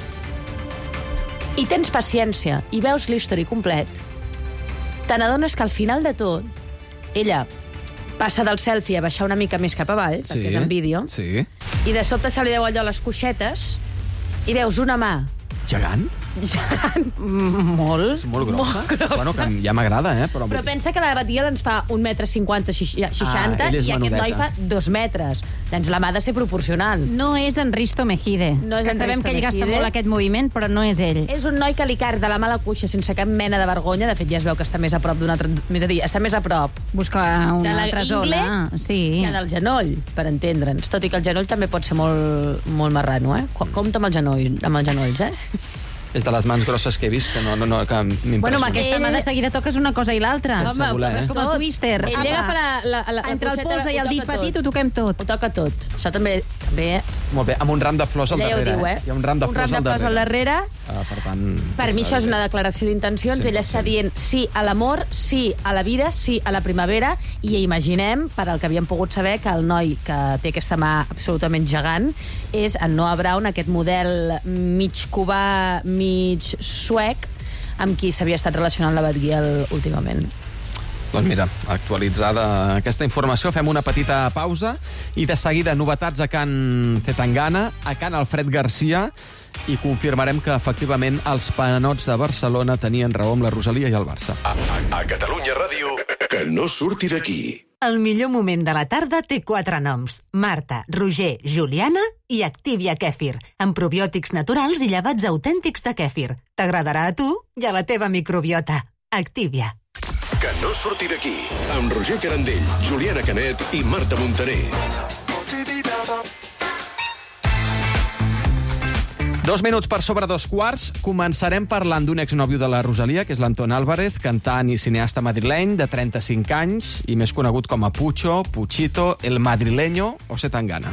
Speaker 14: i tens paciència i veus l'history complet, te n'adones que al final de tot, ella passa del selfie a baixar una mica més cap avall, perquè és en vídeo, i de sobte se li deu allò a les coixetes, i veus una mà
Speaker 15: gegant?
Speaker 14: Gegant. Molt.
Speaker 15: És molt grossa. Bueno, que ja m'agrada, Però
Speaker 14: pensa que la Batguiel ens fa 1,50 m, 60 i aquest noi fa 2 metres. Doncs la mà ha de ser proporcional.
Speaker 16: No és en Risto Mejide.
Speaker 14: No és
Speaker 16: que sabem que ell gasta molt aquest moviment, però no és ell.
Speaker 14: És un noi que li card de la mala cuixa sense cap mena de vergonya. De fet, ja es veu que està més a prop d'una altra... És a dir, està més a prop.
Speaker 16: Busca una altra zona. Sí.
Speaker 14: Que del genoll, per entendre'ns. Tot i que el genoll també pot ser molt marrano, Compte amb els genolls,
Speaker 15: És de les mans grosses que he vist, que m'impressiona.
Speaker 16: Bueno, amb aquesta mà de seguida toques una cosa i l'altra.
Speaker 15: Sense voler,
Speaker 16: és com el twister.
Speaker 14: Ell agafa
Speaker 16: entre el polze i el dit petit ho toquem tot.
Speaker 14: Ho toca tot. Això també...
Speaker 15: Molt bé, amb un ram de flors al darrere.
Speaker 14: Ja ho diu,
Speaker 15: Hi ha un ram de flors al darrere. Per tant...
Speaker 14: Per mi això és una declaració d'intencions. Ella està dient sí a l'amor, sí a la vida, sí a la primavera, i imaginem, per al que havíem pogut saber, que el noi que té aquesta mà absolutament gegant és en Noah Brown, aquest model mig cubà, mig suec, amb qui s'havia estat relacionant la Batguiel últimament.
Speaker 15: Doncs mira, actualitzada aquesta informació, fem una petita pausa i de seguida novetats a Can Zetangana, a Can Alfred Garcia, i confirmarem que efectivament els panots de Barcelona tenien raó amb la Rosalia i el Barça.
Speaker 26: A Catalunya Ràdio, que no surti d'aquí.
Speaker 1: El millor moment de la tarda té 4 noms. Marta, Roger, Juliana i Activia Kèfir, amb probiòtics naturals i llevats autèntics de kèfir. T'agradarà a tu i a la teva microbiota. Activia.
Speaker 26: Que no surti d'aquí, amb Roger Carandell, Juliana Canet i Marta Montaner.
Speaker 15: 2 minuts per sobre 2:15. Començarem parlant d'un exnòvio de la Rosalia, que és l'Anton Álvarez, cantant i cineasta madrileny de 35 anys i més conegut com a Pucho, Puchito, el madrileño o Zetangana.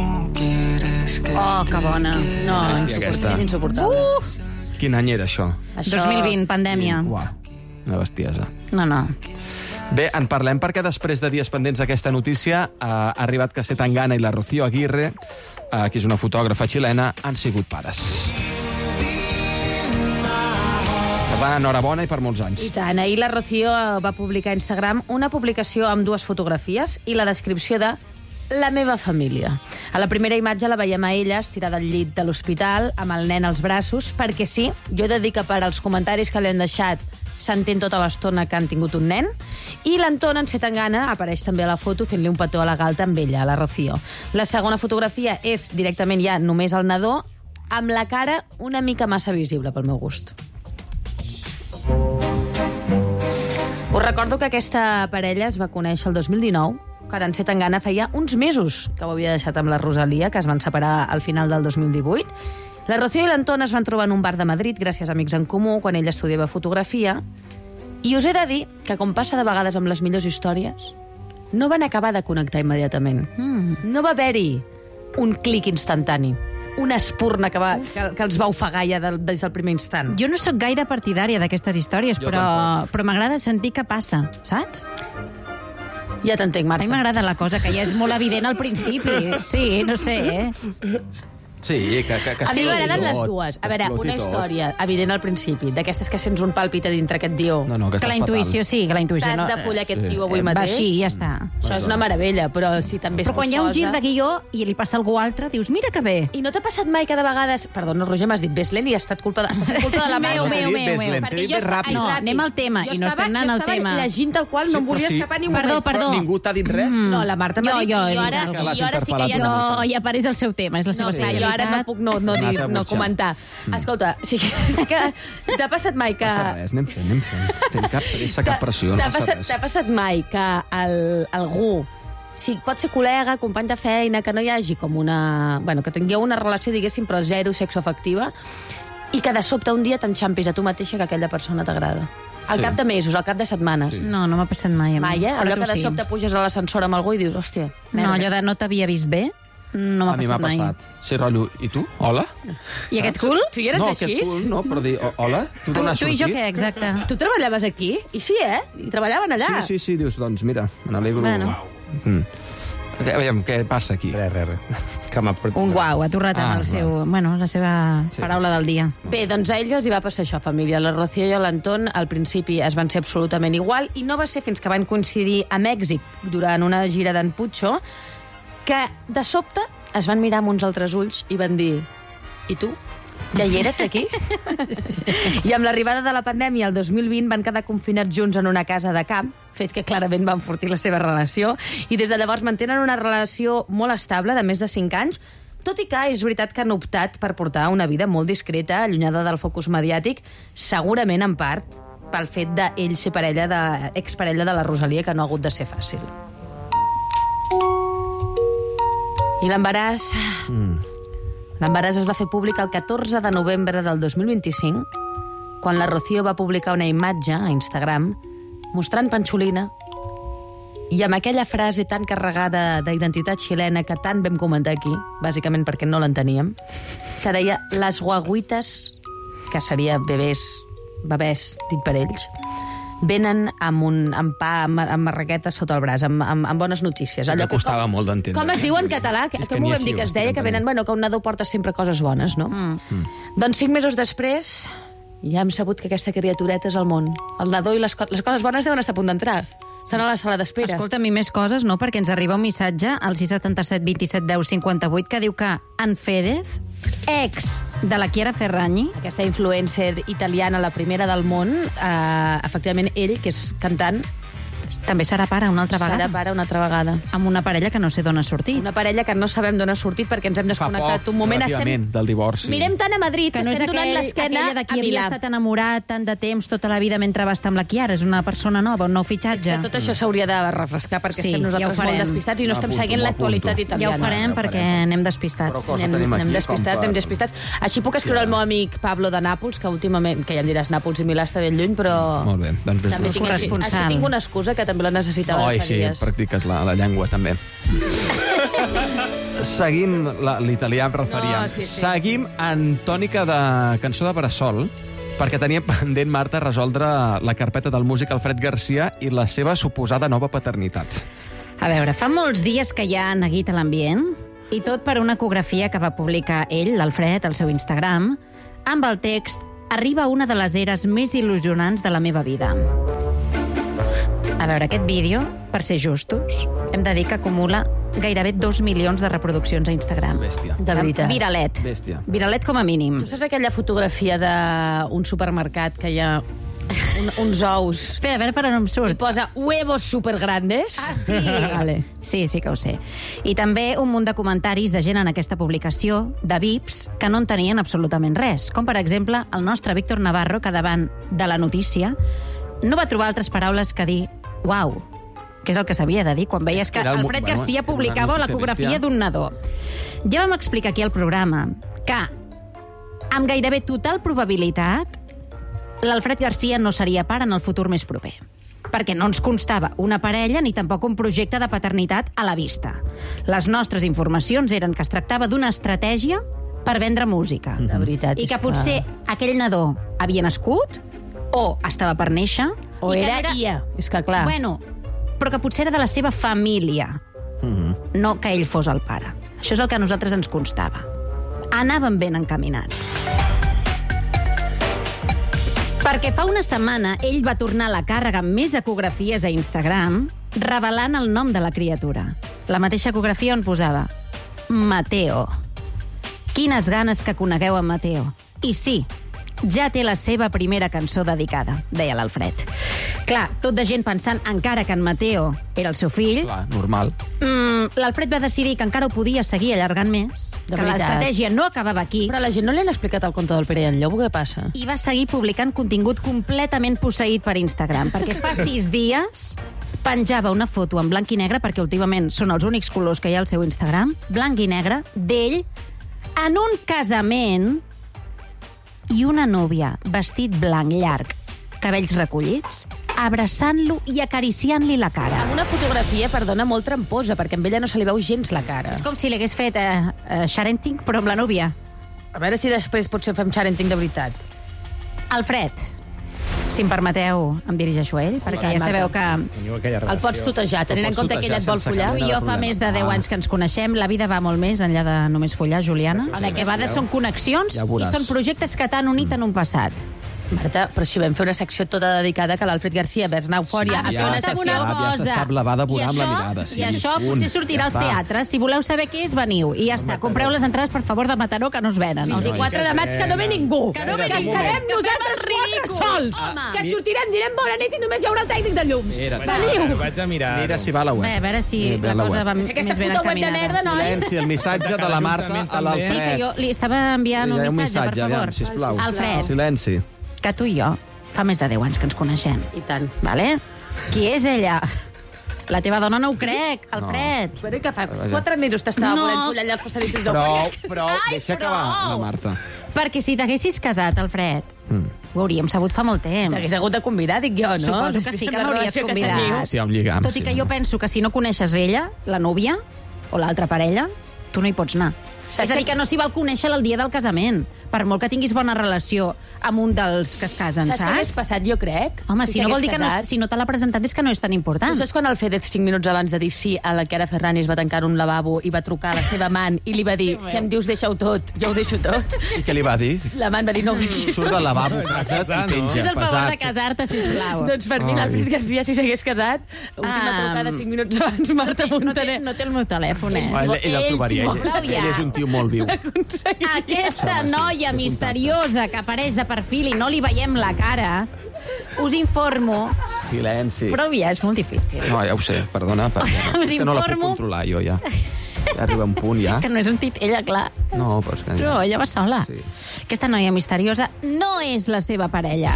Speaker 16: Oh, que bona.
Speaker 14: No, és insuportable.
Speaker 15: Quin any era això?
Speaker 16: 2020, pandèmia.
Speaker 15: Uah, una bestiesa.
Speaker 16: No.
Speaker 15: Bé, en parlem perquè després de dies pendents d'aquesta notícia ha arribat que Zetangana i la Rocío Aguirre, que és una fotògrafa xilena, han sigut pares. Per tant, enhorabona i per molts anys.
Speaker 14: I tant, ahir la Rocío va publicar a Instagram una publicació amb 2 fotografies i la descripció de la meva família. A la primera imatge la veiem a ella estirada al llit de l'hospital amb el nen als braços, perquè sí, jo he de dir que per als comentaris que li han deixat s'entén tota l'estona que han tingut un nen, i l'Anton, en Zetangana, apareix també a la foto fent-li un petó a la galta amb ella, a la Rocío. La segona fotografia és directament ja només el nadó, amb la cara una mica massa visible pel meu gust. Us recordo que aquesta parella es va conèixer el 2019, que Arancer Tangana feia uns mesos que ho havia deixat amb la Rosalia, que es van separar al final del 2018. La Rocío i l'Anton es van trobar en un bar de Madrid gràcies a amics en comú, quan ell estudiava fotografia. I us he de dir que, com passa de vegades amb les millors històries, no van acabar de connectar immediatament. No va haver-hi un clic instantani, una espurna que els va ofegar ja des del primer instant.
Speaker 16: Jo no sóc gaire partidària d'aquestes històries, però m'agrada sentir què passa, saps?
Speaker 14: Ja t'entenc, Marta.
Speaker 16: A mi m'agrada la cosa que ja és molt evident al principi. Sí, no sé,
Speaker 15: Sí, que
Speaker 14: a mi m'agraden les dues. A veure, una història evident al principi, d'aquestes que sents un pàlpit a dintre aquest tio.
Speaker 16: Que la intuïció, sí, que la intuïció...
Speaker 14: T'has de follar aquest tio avui mateix.
Speaker 16: Va així, ja està.
Speaker 14: Això és una meravella, però si també es
Speaker 16: Però quan hi ha un gir de guió i li passa a algú altre, dius, mira que bé.
Speaker 14: I no t'ha passat mai que de vegades... Perdona, Roger, m'has dit ves lent i ha estat culpa de la Marta.
Speaker 16: No, anem al tema, i no estem anant al tema.
Speaker 14: Jo estava llegint tal qual, no em volia escapar ni un moment.
Speaker 16: Perdó.
Speaker 15: Ningú t'ha dit res?
Speaker 14: No, la Marta m'ha dit...
Speaker 16: Jo ja apareix el seu tema, és la seva especialitat.
Speaker 14: Jo ara no puc no comentar. Escolta, sí que t'ha passat mai que...
Speaker 15: No res, anem fent. Fent cap pressa, cap pressió, no passa res.
Speaker 14: T'ha passat mai que algú... Sí, pot ser col·lega, company de feina, que no hi hagi com una... Bueno, que tingueu una relació, diguéssim, però zero sexoafectiva, i que de sobte un dia t'enxampis a tu mateixa que aquella persona t'agrada. Al cap de mesos, al cap de setmanes.
Speaker 16: No m'ha passat mai a mi.
Speaker 14: Mai, eh? Allò que de sobte puges a l'ascensor amb algú i dius, hòstia...
Speaker 16: No, allò de no t'havia vist bé, no m'ha passat mai.
Speaker 15: A mi m'ha passat. Sí, rotllo, i tu? Hola?
Speaker 16: I aquest cul?
Speaker 14: Tu hi eres així?
Speaker 15: No, aquest cul no, però dir, hola? Tu
Speaker 16: i jo què, exacte?
Speaker 14: Tu treballaves aquí? I sí, I treballaven allà.
Speaker 15: Sí, dius, doncs mira, me n'alegro.
Speaker 16: Bueno.
Speaker 15: Aviam, què passa aquí?
Speaker 3: Res.
Speaker 16: Un guau, ha torrat amb la seva paraula del dia.
Speaker 14: Bé, doncs a ells els hi va passar això, família. La Rocío i l'Anton al principi es van ser absolutament igual i no va ser fins que van coincidir a Mèxic durant una gira d'en Pucho que de sobte es van mirar amb uns altres ulls i van dir: i tu? Ja hi eres, aquí? I amb l'arribada de la pandèmia, el 2020, van quedar confinats junts en una casa de camp, fet que clarament va enfortir la seva relació, i des de llavors mantenen una relació molt estable, de més de 5 anys, tot i que és veritat que han optat per portar una vida molt discreta, allunyada del focus mediàtic, segurament en part pel fet d'ell ser exparella de la Rosalia, que no ha hagut de ser fàcil. I l'embaràs... L'embaràs es va fer públic el 14 de novembre del 2025, quan la Rocío va publicar una imatge a Instagram mostrant panxolina i amb aquella frase tan carregada d'identitat xilena que tant vam comentar aquí, bàsicament perquè no l'enteníem, que deia les guaguites, que seria bebès dit per ells, venen amb pa, amb marraquetes sota el braç, amb bones notícies.
Speaker 15: Sí, que costava molt d'entendre.
Speaker 14: Com es diu en català? Com ho vam dir que es deia? Que venen, que un nadó porta sempre coses bones, no? Doncs 5 mesos després ja hem sabut que aquesta criatureta és al món. El nadó i les coses bones deuen estar a punt d'entrar. Estan a la sala d'espera.
Speaker 16: Escolta'm, i més coses, no? Perquè ens arriba un missatge al 677 27 10 58 que diu que en Fedez, ex de la Chiara Ferragni,
Speaker 14: aquesta influencer italiana, la primera del món, efectivament ell, que és cantant,
Speaker 16: també serà pare una altra vegada.
Speaker 14: Serà pare una altra vegada.
Speaker 16: Amb una parella que no sé d'on ha sortit.
Speaker 14: Una parella que no sabem d'on ha sortit perquè ens hem desconnectat un moment.
Speaker 15: Del divorci.
Speaker 14: Mirem tant a Madrid que no estem donant l'esquena
Speaker 16: de qui havia estat enamorat tant de temps, tota la vida mentre va estar amb la Chiara. És una persona nova, un nou fitxatge.
Speaker 14: És que tot això s'hauria de refrescar perquè estem nosaltres molt despistats i no estem seguint l'actualitat italiana.
Speaker 16: Ja ho farem perquè anem despistats.
Speaker 14: Anem despistats. Així puc escriure al meu amic Pablo de Nàpols, que últimament, que ja em diràs, Nàpols i Milà està ben lluny, però...
Speaker 15: Molt bé.
Speaker 14: També tinc una excusa que també la necessitava.
Speaker 15: Sí, practiques la llengua, també. Seguim l'italià, em referia.
Speaker 14: Sí.
Speaker 15: Seguim en tònica de cançó de Bressol, perquè tenia pendent, Marta, resoldre la carpeta del músic Alfred Garcia i la seva suposada nova paternitat.
Speaker 16: A veure, fa molts dies que hi ha neguit a l'ambient, i tot per una ecografia que va publicar ell, l'Alfred, al seu Instagram, amb el text «Arriba una de les eres més il·lusionants de la meva vida». A veure, aquest vídeo, per ser justos, hem de dir que acumula gairebé 2 milions de reproduccions a Instagram.
Speaker 15: Bèstia.
Speaker 14: De veritat.
Speaker 16: Viralet.
Speaker 15: Bèstia.
Speaker 16: Viralet com a mínim.
Speaker 14: Tu saps aquella fotografia d'un supermercat que hi ha uns ous...
Speaker 16: Espera, a veure per on em surt.
Speaker 14: I posa huevos supergrandes.
Speaker 16: Ah, sí? Vale. Sí que ho sé. I també un munt de comentaris de gent en aquesta publicació, de VIPs, que no entenien absolutament res. Com, per exemple, el nostre Víctor Navarro, que davant de la notícia no va trobar altres paraules que dir «Uau», que és el que s'havia de dir quan veies que Alfred Garcia publicava l'ecografia d'un nadó. Ja vam explicar aquí al programa que, amb gairebé total probabilitat, l'Alfred Garcia no seria pare en el futur més proper, perquè no ens constava una parella ni tampoc un projecte de paternitat a la vista. Les nostres informacions eren que es tractava d'una estratègia per vendre música.
Speaker 14: La veritat
Speaker 16: I que potser aquell nadó havia nascut, o estava per néixer,
Speaker 14: o era IA. És que clar...
Speaker 16: Bueno, però que potser era de la seva família, no que ell fos el pare. Això és el que a nosaltres ens constava. Anàvem ben encaminats. Perquè fa una setmana ell va tornar la càrrega amb més ecografies a Instagram, revelant el nom de la criatura. La mateixa ecografia on posava Mateo. Quines ganes que conegueu en Mateo. I sí, ja té la seva primera cançó dedicada, deia l'Alfred. Clar, tot de gent pensant encara que en Mateo era el seu fill.
Speaker 15: Clar, normal.
Speaker 16: L'Alfred va decidir que encara ho podia seguir allargant més, que l'estratègia no acabava aquí.
Speaker 14: Però a la gent no li han explicat el conte del Pere i en Llop, què passa?
Speaker 16: I va seguir publicant contingut completament posseït per Instagram, perquè fa 6 dies penjava una foto en blanc i negre, perquè últimament són els únics colors que hi ha al seu Instagram, blanc i negre, d'ell en un casament i una núvia, vestit blanc llarg, cabells recollits, abraçant-lo i acariciant-li la cara.
Speaker 14: Amb una fotografia, perdona, molt tramposa, perquè amb ella no se li veu gens la cara.
Speaker 16: És com si l'hagués fet sharenting, però amb la núvia.
Speaker 14: A veure si després potser fem sharenting de veritat.
Speaker 16: Alfred, si em permeteu, em dirigeixo a ell, perquè ja sabeu que...
Speaker 14: El pots tutejar, tenint en compte que ell et vol follar.
Speaker 16: Tu i jo fa més de 10 anys que ens coneixem. La vida va molt més enllà de només follar, Juliana. El que va de són connexions i són projectes que t'han unit en un passat.
Speaker 14: Marta, però si vam fer una secció tota dedicada que l'Alfred Garcia vers Eufòria.
Speaker 16: Escolta'm una cosa.
Speaker 15: Ja se sap la va devorar amb la mirada.
Speaker 16: I això potser sortirà als teatres. Si voleu saber què és, veniu. I ja està. Compreu les entrades, per favor, de Mataró, que no es venen.
Speaker 14: El 4 de maig, que no ve ningú. Que estarem nosaltres 4 sols. Que sortirem, direm bona nit i només hi haurà el tècnic de llums. Veniu.
Speaker 3: Vaig a mirar.
Speaker 15: Mira si va a la web.
Speaker 16: A veure si la cosa va més ben encaminada.
Speaker 15: Silenci, el missatge de la Marta a l'Alfred.
Speaker 16: Sí, que jo li estava enviant un missatge, per favor.
Speaker 15: Sisplau.
Speaker 16: Alfred.
Speaker 15: Silenci.
Speaker 16: Que tu i jo fa més de 10 anys que ens coneixem.
Speaker 14: I tant.
Speaker 16: Vale? Qui és ella? La teva dona no ho crec, Alfred.
Speaker 14: No. Però que fa 4 mesos t'estava volent follar allà als passadissos d'Eufòria.
Speaker 15: Prou, deixa acabar la Marta.
Speaker 16: Perquè si t'haguessis casat, Alfred, ho hauríem sabut fa molt temps.
Speaker 14: T'hagués hagut de convidar, dic jo, no?
Speaker 16: Suposo que sí que m'hauries convidat.
Speaker 15: Sí, un lligam.
Speaker 16: Tot i que jo penso que si no coneixes ella, la núvia, o l'altra parella, tu no hi pots anar. És a dir, que no s'hi val conèixer el dia del casament, per molt que tinguis bona relació amb un dels que es casen, saps?
Speaker 14: Saps què hagués passat, jo crec?
Speaker 16: Home, si no vol dir que si no te l'ha presentat és que no és tan important.
Speaker 14: Tu saps quan el Fedez 5 minuts abans de dir sí a la Chiara Ferrani es va tancar un lavabo i va trucar a la seva amant i li va dir, si em dius deixa-ho tot, jo ho deixo tot?
Speaker 15: I què li va dir?
Speaker 14: L'amant va dir, no ho deixis tot.
Speaker 15: Surt del lavabo, casa't i penja.
Speaker 16: És el favor de casar-te, sisplau.
Speaker 14: Doncs per mi l'Alfred Garcia, si s'hagués casat, última trucada 5 minuts abans, Marta Montaner.
Speaker 16: No té el meu telèfon,
Speaker 15: Ell el trobaria. Ell és un tio molt viu.
Speaker 16: Aquesta noia misteriosa que apareix de perfil i no li veiem la cara, us informo...
Speaker 15: Silenci.
Speaker 16: Però ja és molt difícil.
Speaker 15: No, ja ho sé, perdona.
Speaker 16: Us
Speaker 15: que no la puc
Speaker 16: informo...
Speaker 15: controlar, jo ja. Ja arriba un punt, ja.
Speaker 16: Que no és un titella, clar.
Speaker 15: No, però és que...
Speaker 16: No, ella va sola.
Speaker 15: Sí.
Speaker 16: Aquesta noia misteriosa no és la seva parella.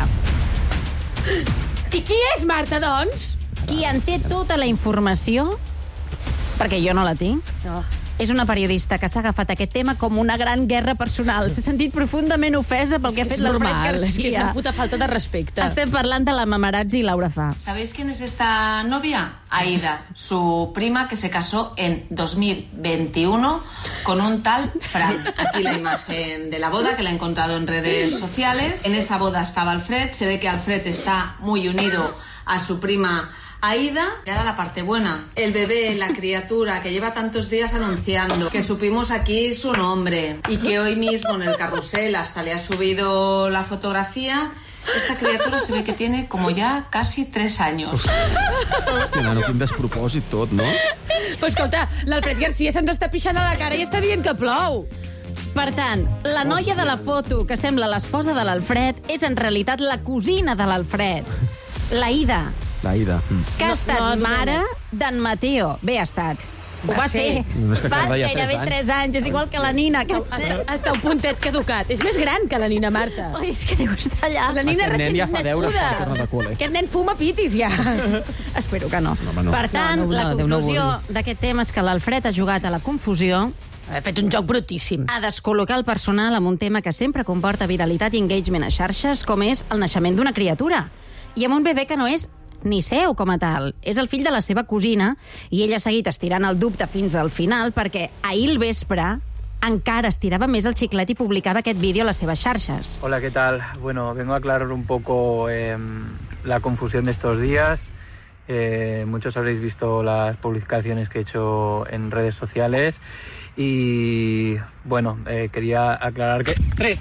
Speaker 14: I qui és, Marta, doncs?
Speaker 16: Qui en té tota la informació, perquè jo no la tinc, és una periodista que s'ha agafat aquest tema com una gran guerra personal. S'ha sentit profundament ofesa pel que ha fet l'Alfred Garcia.
Speaker 14: És que és una puta falta de respecte.
Speaker 16: Estem parlant de la Mamarazzi i Laura Fa.
Speaker 8: ¿Sabéis quién es esta novia? Aida, su prima que se casó en 2021 con un tal Fran. Aquí la imagen de la boda que la he encontrado en redes sociales. En esa boda estaba Alfred. Se ve que Alfred está muy unido a su prima Aida. Y ahora la parte buena. El bebé, la criatura que lleva tantos días anunciando, que supimos aquí su nombre y que hoy mismo en el carrusel hasta le ha subido la fotografía. Esta criatura se ve que tiene como ya casi 3 años.
Speaker 15: Hòstia, no, quin despropòsit tot, no?
Speaker 14: Però escolta, l'Alfred Garcia se'ns està pixant a la cara i està dient que plou.
Speaker 16: Per tant, la noia de la foto que sembla l'esposa de l'Alfred és en realitat la cosina de l'Alfred, la Ida.
Speaker 15: La Ida.
Speaker 16: Que ha estat mare d'en Mateo. Bé, ha estat.
Speaker 12: Ho va ser.
Speaker 14: Fa gairebé 3 anys. És igual que la Nina, que està un puntet caducat. És més gran que la Nina, Marta.
Speaker 12: Ai, és que deu estar allà.
Speaker 14: La Nina
Speaker 15: Aquest nen
Speaker 14: recent
Speaker 15: ja fa deures per tornar de col·le.
Speaker 14: Aquest nen fuma pitis, ja.
Speaker 12: Espero que no.
Speaker 15: Home, no.
Speaker 12: Per tant, la conclusió d'aquest tema és que l'Alfred ha jugat a la confusió,
Speaker 14: ha fet un joc brutíssim.
Speaker 12: a descol·locar el personal amb un tema que sempre comporta viralitat i engagement a xarxes, com és el naixement d'una criatura. I amb un bebè que no és ni seu com a tal. És el fill de la seva cosina i ell ha seguit estirant el dubte fins al final perquè ahir al vespre encara estiraba més el xiclet y publicaba aquest vídeo a las seves xarxes.
Speaker 9: Hola, ¿qué tal? Bueno, vengo a aclarar un poco la confusión de estos días. Muchos habréis visto las publicaciones que he hecho en redes sociales y, bueno, quería aclarar que... ¡Tres!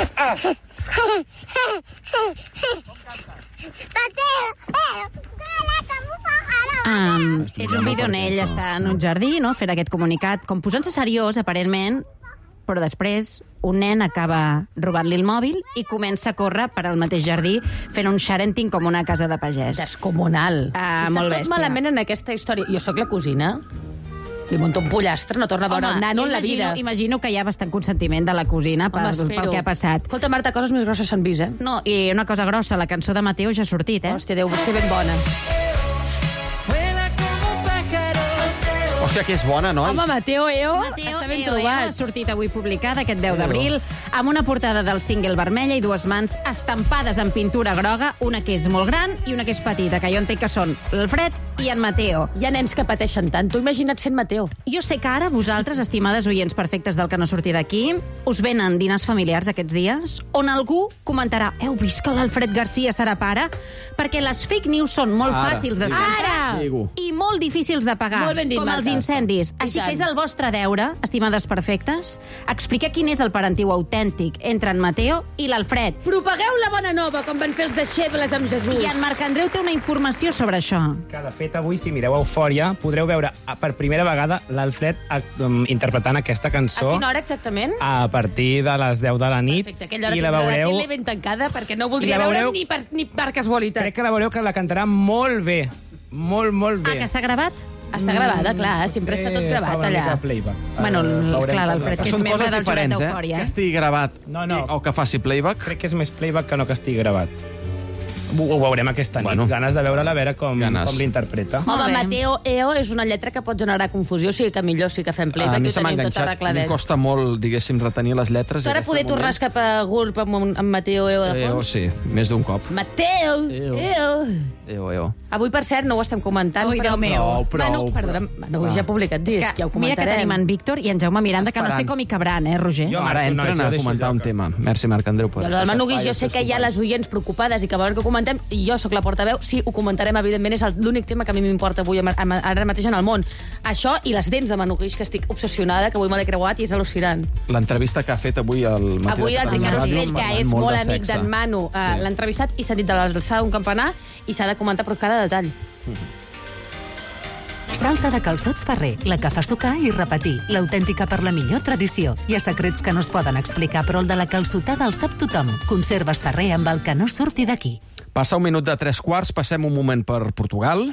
Speaker 12: És un vídeo on ell està en un jardí, no?, fent aquest comunicat, com posant-se seriós, aparentment, però després un nen acaba robant-li el mòbil i comença a córrer per al mateix jardí fent un sharenting com una casa de pagès.
Speaker 14: Descomunal.
Speaker 12: Molt
Speaker 14: Està
Speaker 12: bèstia.
Speaker 14: tot malament en aquesta història. Jo sóc la cosina. Li monto un pollastre, no torna a veure el nano en la vida.
Speaker 12: Imagino que hi ha bastant consentiment de la cosina pel que ha passat.
Speaker 14: Escolta, Marta, coses més grosses s'han vist,
Speaker 12: No, i una cosa grossa, la cançó de Mateo ja ha sortit,
Speaker 14: Hòstia, deu ser ben bona.
Speaker 15: Hòstia, que és bona, no?
Speaker 14: Home, Mateo Eo,
Speaker 12: Mateo
Speaker 14: està ben
Speaker 12: Eo
Speaker 14: trobat.
Speaker 12: ha sortit avui publicada, aquest 10 d'abril, amb una portada del single vermella i dues mans estampades en pintura groga, una que és molt gran i una que és petita, que jo entenc que són l'Alfred i en Mateo.
Speaker 14: Hi ha nens que pateixen tant. Tu imagina't sent Mateo.
Speaker 12: Jo sé que ara vosaltres, estimades oients perfectes del que no sortir d'aquí, us venen dinars familiars aquests dies on algú comentarà «Heu vist que l'Alfred Garcia serà pare?» Perquè les fake news són molt fàcils d'escampar i molt difícils de pagar,
Speaker 14: Molt ben dit,
Speaker 12: com els
Speaker 14: Marta.
Speaker 12: incendis. Així que és el vostre deure, estimades perfectes, explicar quin és el parentiu autèntic entre en Mateo i l'Alfred.
Speaker 14: Propagueu la bona nova, com van fer els deixebles amb Jesús.
Speaker 12: I en Marc Andreu té una informació sobre això.
Speaker 3: Que, de fet, avui, si mireu Eufòria, podreu veure per primera vegada l'Alfred interpretant aquesta cançó.
Speaker 14: A quina hora exactament?
Speaker 3: A partir de les 10 de la nit.
Speaker 14: Perfecte, aquella hora
Speaker 3: I la
Speaker 14: tindrà
Speaker 3: veureu...
Speaker 14: la tele ben tancada perquè no voldria
Speaker 3: I la veureu-
Speaker 14: veure ni per casualitat.
Speaker 3: Crec que la veureu que la cantarà molt bé. Molt bé.
Speaker 12: Que està gravat?
Speaker 14: Està gravada, clar, sempre està tot gravat allà.
Speaker 12: Bueno, clar, l'Alfred, que és
Speaker 15: Són
Speaker 12: membre
Speaker 15: coses
Speaker 12: del jurat
Speaker 15: diferents,
Speaker 12: d'Eufòria.
Speaker 15: Que estigui gravat o que faci playback.
Speaker 3: Crec que és més playback que no que estigui gravat. Ho veurem aquesta nit. Ganes de veure-la, a veure com l'interpreta.
Speaker 14: Home, Mateo Eo és una lletra que pot generar confusió, o sigui que millor sí que fem playback
Speaker 15: A mi
Speaker 14: i
Speaker 15: se
Speaker 14: ho
Speaker 15: m'ha
Speaker 14: tenim tot
Speaker 15: enganxat. A mi
Speaker 14: arregladet.
Speaker 15: costa molt, diguéssim, retenir les lletres.
Speaker 14: Tu ara poder tornar cap a GURB amb Mateo Eo de fons?
Speaker 15: Sí, més d'un cop.
Speaker 14: Mateo Eo.
Speaker 15: Eo.
Speaker 14: Avui, per cert, no ho estem comentant,
Speaker 12: Ui,
Speaker 14: però...
Speaker 12: Déu meu.
Speaker 15: Prou.
Speaker 14: Perdona, avui ja ha publicat disc,
Speaker 12: És que
Speaker 14: ja ho
Speaker 12: mira que
Speaker 14: comentarem.
Speaker 12: tenim en Víctor i en Jaume Miranda, que no sé
Speaker 15: Esperant.
Speaker 12: com hi cabran, Roger?
Speaker 15: Ara entren a comentar un tema. Merci, Marc Andreu.
Speaker 14: I el del Manu Guix, jo sé que hi ha les oients preocupades i que volen que ho comentem, i jo sóc la portaveu, sí, ho comentarem, evidentment, és l'únic tema que a mi m'importa avui, ara mateix en el món. Això i les dents de Manu Guix, que estic obsessionada, que avui me l'he creuat i és al·lucinant.
Speaker 15: L'entrevista que ha fet avui al Matí
Speaker 14: Avui
Speaker 15: de
Speaker 14: el
Speaker 15: Catalunya
Speaker 14: Ricard
Speaker 15: Ràdio
Speaker 14: Ostrell, que
Speaker 15: parlant
Speaker 14: és molt
Speaker 15: de
Speaker 14: amic
Speaker 15: sexe.
Speaker 14: d'en Manu, l'ha entrevistat i s'ha dit de l'alçada d'un campanar i s'ha de comentar per cada detall.
Speaker 10: Salsa de calçots Ferrer, la que fa sucar i repetir, l'autèntica per la millor tradició. Hi ha secrets que no es poden explicar, però el de la calçotada el sap tothom. Conserves Ferrer amb el que no surti d'aquí.
Speaker 15: Passa un minut de 3 quarts, passem un moment per Portugal.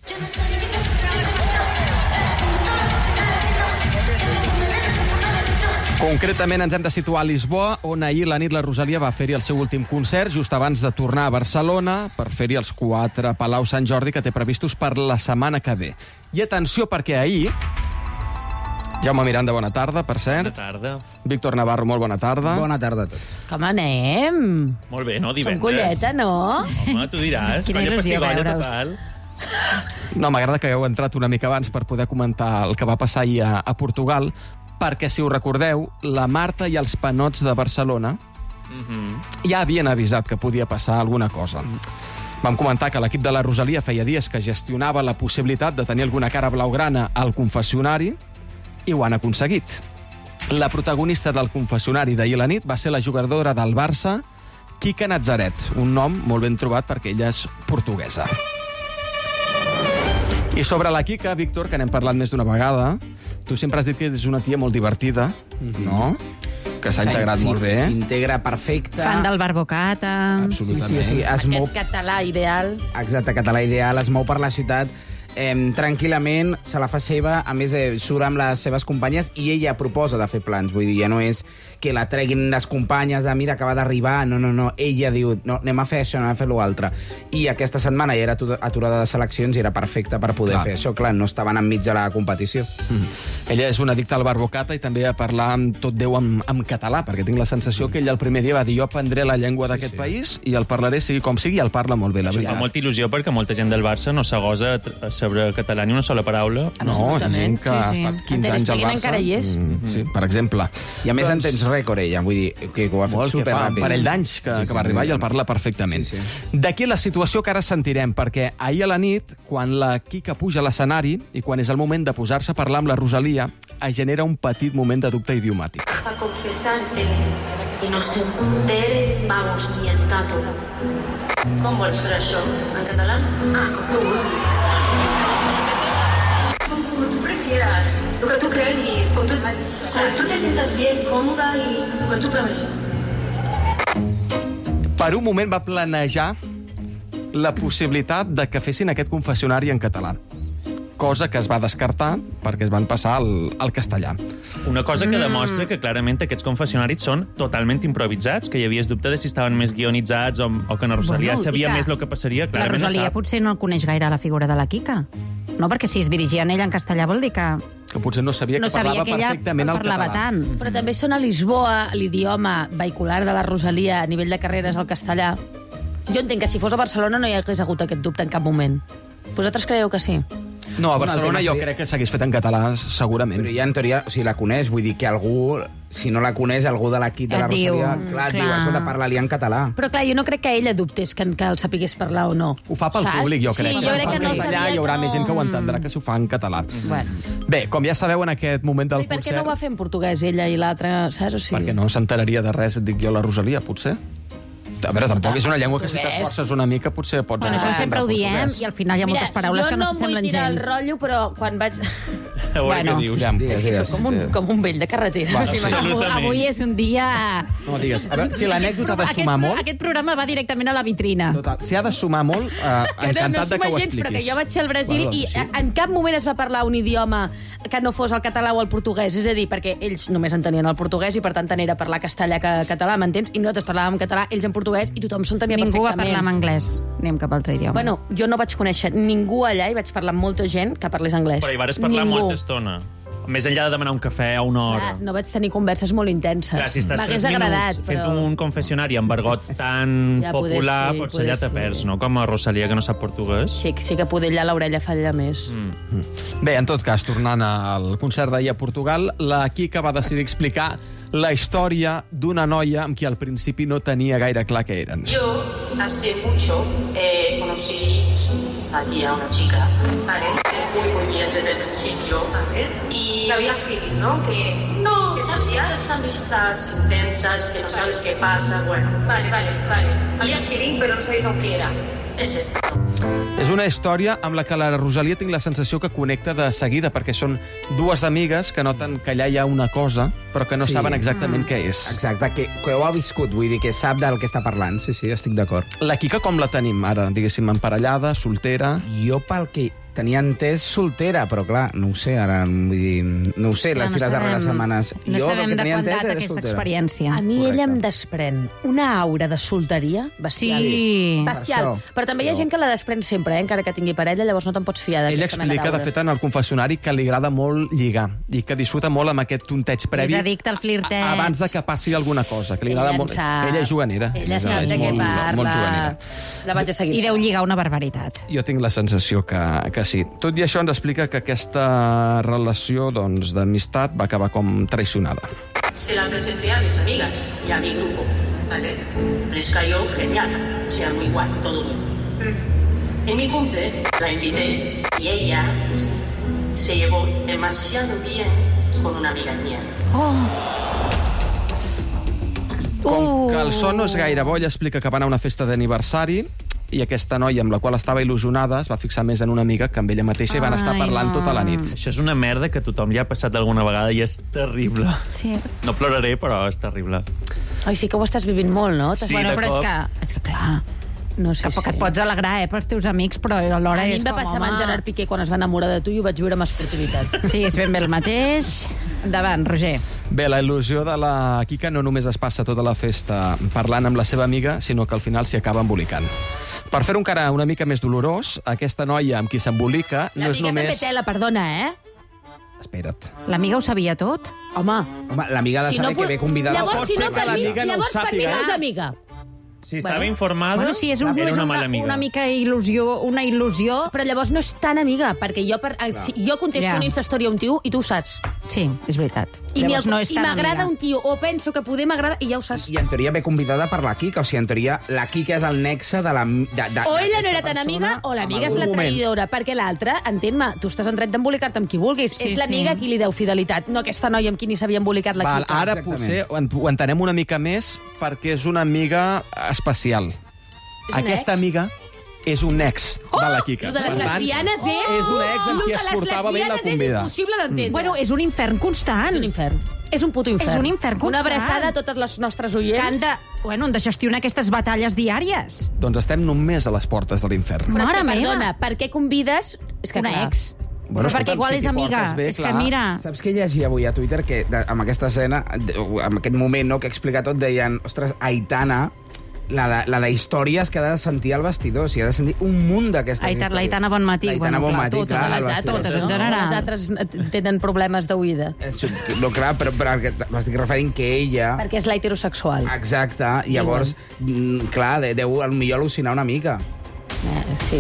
Speaker 15: Concretament ens hem de situar a Lisboa, on ahir la nit la Rosalia va fer-hi el seu últim concert, just abans de tornar a Barcelona, per fer-hi els 4 Palau Sant Jordi que té previstos per la setmana que ve. I atenció, perquè ahir... Jaume Miranda, bona tarda, per cert.
Speaker 11: Bona tarda.
Speaker 15: Víctor Navarro, molt bona tarda.
Speaker 11: Bona tarda a tots.
Speaker 14: Com anem?
Speaker 11: Molt bé, no? Divendres.
Speaker 14: Som colleta, no?
Speaker 11: Home, tu diràs.
Speaker 14: Quina
Speaker 11: Colla
Speaker 14: il·lusió
Speaker 11: pessigolles
Speaker 14: veure'us.
Speaker 11: total.
Speaker 15: No, m'agrada que hagueu entrat una mica abans per poder comentar el que va passar ahir a Portugal, perquè, si us recordeu, la Marta i els Panots de Barcelona ja havien avisat que podia passar alguna cosa. Vam comentar que l'equip de la Rosalia feia dies que gestionava la possibilitat de tenir alguna cara blaugrana al confessionari i ho han aconseguit. La protagonista del confessionari d'ahir a la nit va ser la jugadora del Barça, Quique Nazaret, un nom molt ben trobat perquè ella és portuguesa. I sobre la Quique, Víctor, que n'hem parlat més d'una vegada, tu sempre has dit que és una tia molt divertida, no? Que s'ha integrat molt bé.
Speaker 13: S'integra perfecte.
Speaker 12: Fan del barbocata...
Speaker 13: Absolutament. Sí. Es mou...
Speaker 14: Aquest català ideal.
Speaker 13: Exacte, català ideal, es mou per la ciutat tranquil·lament se la fa seva, a més surt amb les seves companyes i ella proposa de fer plans, vull dir, ja no és que la treguin les companyes de mira, acaba d'arribar, no, ella diu no, anem a fer això, anem a fer l'altre. I aquesta setmana ja era aturada de seleccions i era perfecta per poder fer això, clar, no estaven enmig de la competició.
Speaker 15: Ella és una addicta al barbocata i també a parlar amb tot Déu en català, perquè tinc la sensació que ella el primer dia va dir jo aprendré la llengua d'aquest país i el parlaré sigui com sigui, i el parla molt bé, la veritat.
Speaker 11: Fa molta il·lusió perquè molta gent del Barça no s'agosa a saber català ni una sola paraula.
Speaker 15: No, gent que ha estat 15 anys al Barça.
Speaker 14: Encara hi és.
Speaker 15: Sí, per exemple.
Speaker 13: I a més en temps rècord ella, vull dir, que ho ha fet superràpid.
Speaker 15: Un parell d'anys que va arribar i el parla perfectament. D'aquí la situació que ara sentirem, perquè ahir a la nit, quan la Quica puja a l'escenari i quan és el moment de posar-se a parlar amb la Rosalia, es genera un petit moment de dubte idiomàtic.
Speaker 17: A confesarte y no se entere, vamos, ni el tato. Com vols fer això? En català? Ah, com tu vulguis. Como tú prefieras, lo que tú creguis, com tu... O sea, tú te sientas bien, còmoda y lo que tú prefereixes.
Speaker 15: Per un moment va planejar la possibilitat de que fessin aquest confessionari en català, cosa que es va descartar perquè es van passar al castellà.
Speaker 11: Una cosa que demostra que clarament aquests confessionaris són totalment improvisats, que hi havies dubte de si estaven més guionitzats o que na Rosalia sabia més el que passaria.
Speaker 16: La Rosalia potser no coneix gaire la figura de la Quica. No, perquè si es dirigia a ella en castellà vol dir que
Speaker 15: potser no sabia que parlava perfectament el català.
Speaker 16: Tant.
Speaker 14: Però també són a Lisboa l'idioma vehicular de la Rosalia a nivell de carreres al castellà. Jo entenc que si fos a Barcelona no hi hagués hagut aquest dubte en cap moment. Vosaltres creieu que sí?
Speaker 15: No, a Barcelona jo crec que s'hagués fet en català, segurament.
Speaker 13: Però ja en teoria, o sigui, la coneix, vull dir que algú, si no la coneix, algú de l'equip de la Rosalia, clar, diu, escolta, parla-li en català.
Speaker 14: Però clar, jo no crec que ella dubtés que el sapigués parlar o no.
Speaker 15: Ho fa pel públic, jo crec.
Speaker 14: Sí, jo crec que no sabia
Speaker 15: hi haurà més gent que ho entendrà que s'ho fa en català. Bé, com ja sabeu, en aquest moment del concert...
Speaker 14: I per què no ho va fer en portuguès, ella i l'altre, saps? O sigui...
Speaker 15: Perquè no s'enteraria de res, et dic jo, la Rosalia, potser. A veure, tampoc és una llengua que si t'esforces una mica potser pots...
Speaker 16: Bueno, això sempre ho diem i al final hi ha moltes paraules que no s'assemblen gens.
Speaker 14: Jo no vull tirar el rotllo, però quan vaig...
Speaker 11: Bueno,
Speaker 14: digues. Com un vell de carretera.
Speaker 16: Avui és un dia...
Speaker 15: No, digues. A veure, si l'anècdota ha de sumar molt...
Speaker 16: Aquest programa va directament a la vitrina.
Speaker 15: Total, si ha de sumar molt, encantat de que ho expliquis.
Speaker 14: Perquè jo vaig ser al Brasil i en cap moment es va parlar un idioma que no fos el català o el portuguès. És a dir, perquè ells només entenien el portuguès i per tant era parlar castellà que català, m'entens? I nosaltres parlàvem català, ells en portuguès, i tothom s'entenia perfectament.
Speaker 16: Ningú va parlar en anglès, ni en cap altre idioma.
Speaker 14: Bueno, jo no vaig conèixer ningú allà i vaig parlar amb molta gent que parlés anglès.
Speaker 11: Però hi vares parlar molta estona. Més enllà de demanar un cafè a una hora.
Speaker 14: No vaig tenir converses molt intenses.
Speaker 11: Clar, si estàs 3 minuts fent un confessionari amb argot tan popular, potser ja te perds, no? Com a Rosalia, que no sap portuguès.
Speaker 14: Sí que poder allà l'orella falla més.
Speaker 15: Bé, en tot cas, tornant al concert d'ahir a Portugal, la Quica va decidir explicar la història d'una noia amb qui al principi no tenia gaire clar què eren.
Speaker 17: Yo hace mucho conocí allí a una chica, ¿vale? Muy bien desde el principio, ¿vale? Y había feeling, ¿no? Que sabes, ya las amistades intensas, que no sabes qué pasa, bueno. Vale. Había feeling, pero no sabéis el que era. És esto.
Speaker 15: És una història amb la que la Rosalia tinc la sensació que connecta de seguida, perquè són dues amigues que noten que allà hi ha una cosa, però que no saben exactament què és.
Speaker 13: Exacte, que ho ha viscut, vull dir, que sap del que està parlant. Sí, estic d'acord.
Speaker 15: La Quica com la tenim ara? Diguéssim, emparellada, soltera?
Speaker 13: Jo pel que tenia entès soltera, però clar, no ho sé, ara, vull dir, no ho sé, les darreres setmanes.
Speaker 16: No sabem de quan data aquesta experiència.
Speaker 14: A mi ella em desprèn una aura de solteria bestial.
Speaker 16: Sí.
Speaker 14: Bestial. Però també hi ha gent que la desprèn sempre, encara que tingui parella, llavors no te'n pots fiar d'aquesta mena d'aura.
Speaker 15: Ella explica, de fet, en el confessionari que li agrada molt lligar i que disfruta molt amb aquest tonteig previ.
Speaker 16: És addicte al flirteig.
Speaker 15: Abans de que passi alguna cosa, que li agrada molt. Ella és juganera.
Speaker 14: Ella sap de què parla. La vaig a seguir.
Speaker 16: I deu lligar una barbaritat.
Speaker 15: Jo tinc la sensació que sí. Tot i això ens explica que aquesta relació d'amistat va acabar com traicionada.
Speaker 17: Se la presenté a mis amigas y a mi grupo, ¿vale? Les cayó genial, o sea, muy guay, todo bien. En mi cumple la invité y ella se llevó demasiado bien con una amiga mía.
Speaker 15: Com que el son no és gaire bo, ella explica que va anar a una festa d'aniversari i aquesta noia amb la qual estava il·lusionada es va fixar més en una amiga que amb ella mateixa i van estar parlant tota la nit.
Speaker 11: Això és una merda que tothom ja ha passat alguna vegada i és terrible.
Speaker 16: Sí.
Speaker 11: No ploraré, però és terrible.
Speaker 14: Ai, sí que ho estàs vivint molt, no?
Speaker 11: Sí,
Speaker 16: bueno, però és que clar...
Speaker 14: No sé
Speaker 16: que et pots alegrar, pels teus amics, però alhora
Speaker 14: a mi
Speaker 16: és
Speaker 14: em va
Speaker 16: com,
Speaker 14: passar amb en Gerard Piqué quan es va enamorar de tu i ho vaig viure amb esportivitat.
Speaker 16: Sí, és ben bé el mateix. Endavant, Roger.
Speaker 15: Bé, la il·lusió de la Quica no només es passa tota la festa parlant amb la seva amiga, sinó que al final s'hi acaba embolicant. Per fer-ho encara una mica més dolorós, aquesta noia amb qui s'embolica no és només...
Speaker 14: L'amiga també té la perdona,
Speaker 15: Espera't.
Speaker 16: L'amiga ho sabia tot?
Speaker 14: Home,
Speaker 13: l'amiga ha de saber que ve convidada...
Speaker 14: Llavors, per mi no és amiga.
Speaker 11: Si estava informada,
Speaker 16: bueno, sí, és
Speaker 11: era una mala amiga.
Speaker 16: Una mica una il·lusió.
Speaker 14: Però llavors no és tan amiga, perquè jo contesto una Instastory a un tio i tu ho saps.
Speaker 16: Sí, és veritat.
Speaker 14: I
Speaker 16: no és tan
Speaker 14: m'agrada
Speaker 16: amiga.
Speaker 14: un tio, o penso que poder m'agrada, i ja ho saps.
Speaker 13: I en teoria ve convidada per la Quica, o sigui, en teoria la Quica és el nexe de la...
Speaker 14: O ella no era tan amiga, o l'amiga és la traïdora, perquè l'altra, entén-me, tu estàs en dret d'embolicar-te amb qui vulguis.
Speaker 16: Sí,
Speaker 14: és l'amiga qui li deu fidelitat, no aquesta noia amb qui ni s'havia embolicat la Quica.
Speaker 15: Ara potser ho entenem una mica més perquè és una amiga especial. Aquesta amiga és un ex de la Quica.
Speaker 14: Lo de les lesbianes
Speaker 15: és un ex amb qui es portava bé i la convida.
Speaker 14: És impossible d'entendre.
Speaker 16: Bueno, és un infern constant.
Speaker 14: És un infern. És un puto infern.
Speaker 16: És un infern constant.
Speaker 14: Una abraçada a totes les nostres oients.
Speaker 16: Que han de gestionar aquestes batalles diàries.
Speaker 15: Doncs estem només a les portes de l'infern.
Speaker 14: Però és que, perdona, per què convides... És que
Speaker 16: una ex.
Speaker 15: Bueno,
Speaker 16: però perquè igual és amiga. És que mira...
Speaker 13: Saps què llegia avui a Twitter? Que amb aquesta escena, amb aquest moment que explica tot, deien, ostres, Aitana... La de històries que ha de sentir al vestidor. O sigui, ha de sentir un munt d'aquestes històries.
Speaker 16: L'Aitana Bonmatí.
Speaker 13: L'Aitana Bonmatí, clar.
Speaker 16: Totes, en general.
Speaker 14: Les altres tenen problemes d'oïda.
Speaker 13: No, clar, però m'estic referint que ella...
Speaker 14: Perquè és la heterosexual.
Speaker 13: Exacte. I llavors, clar, deu potser al·lucinar una mica.
Speaker 14: Sí.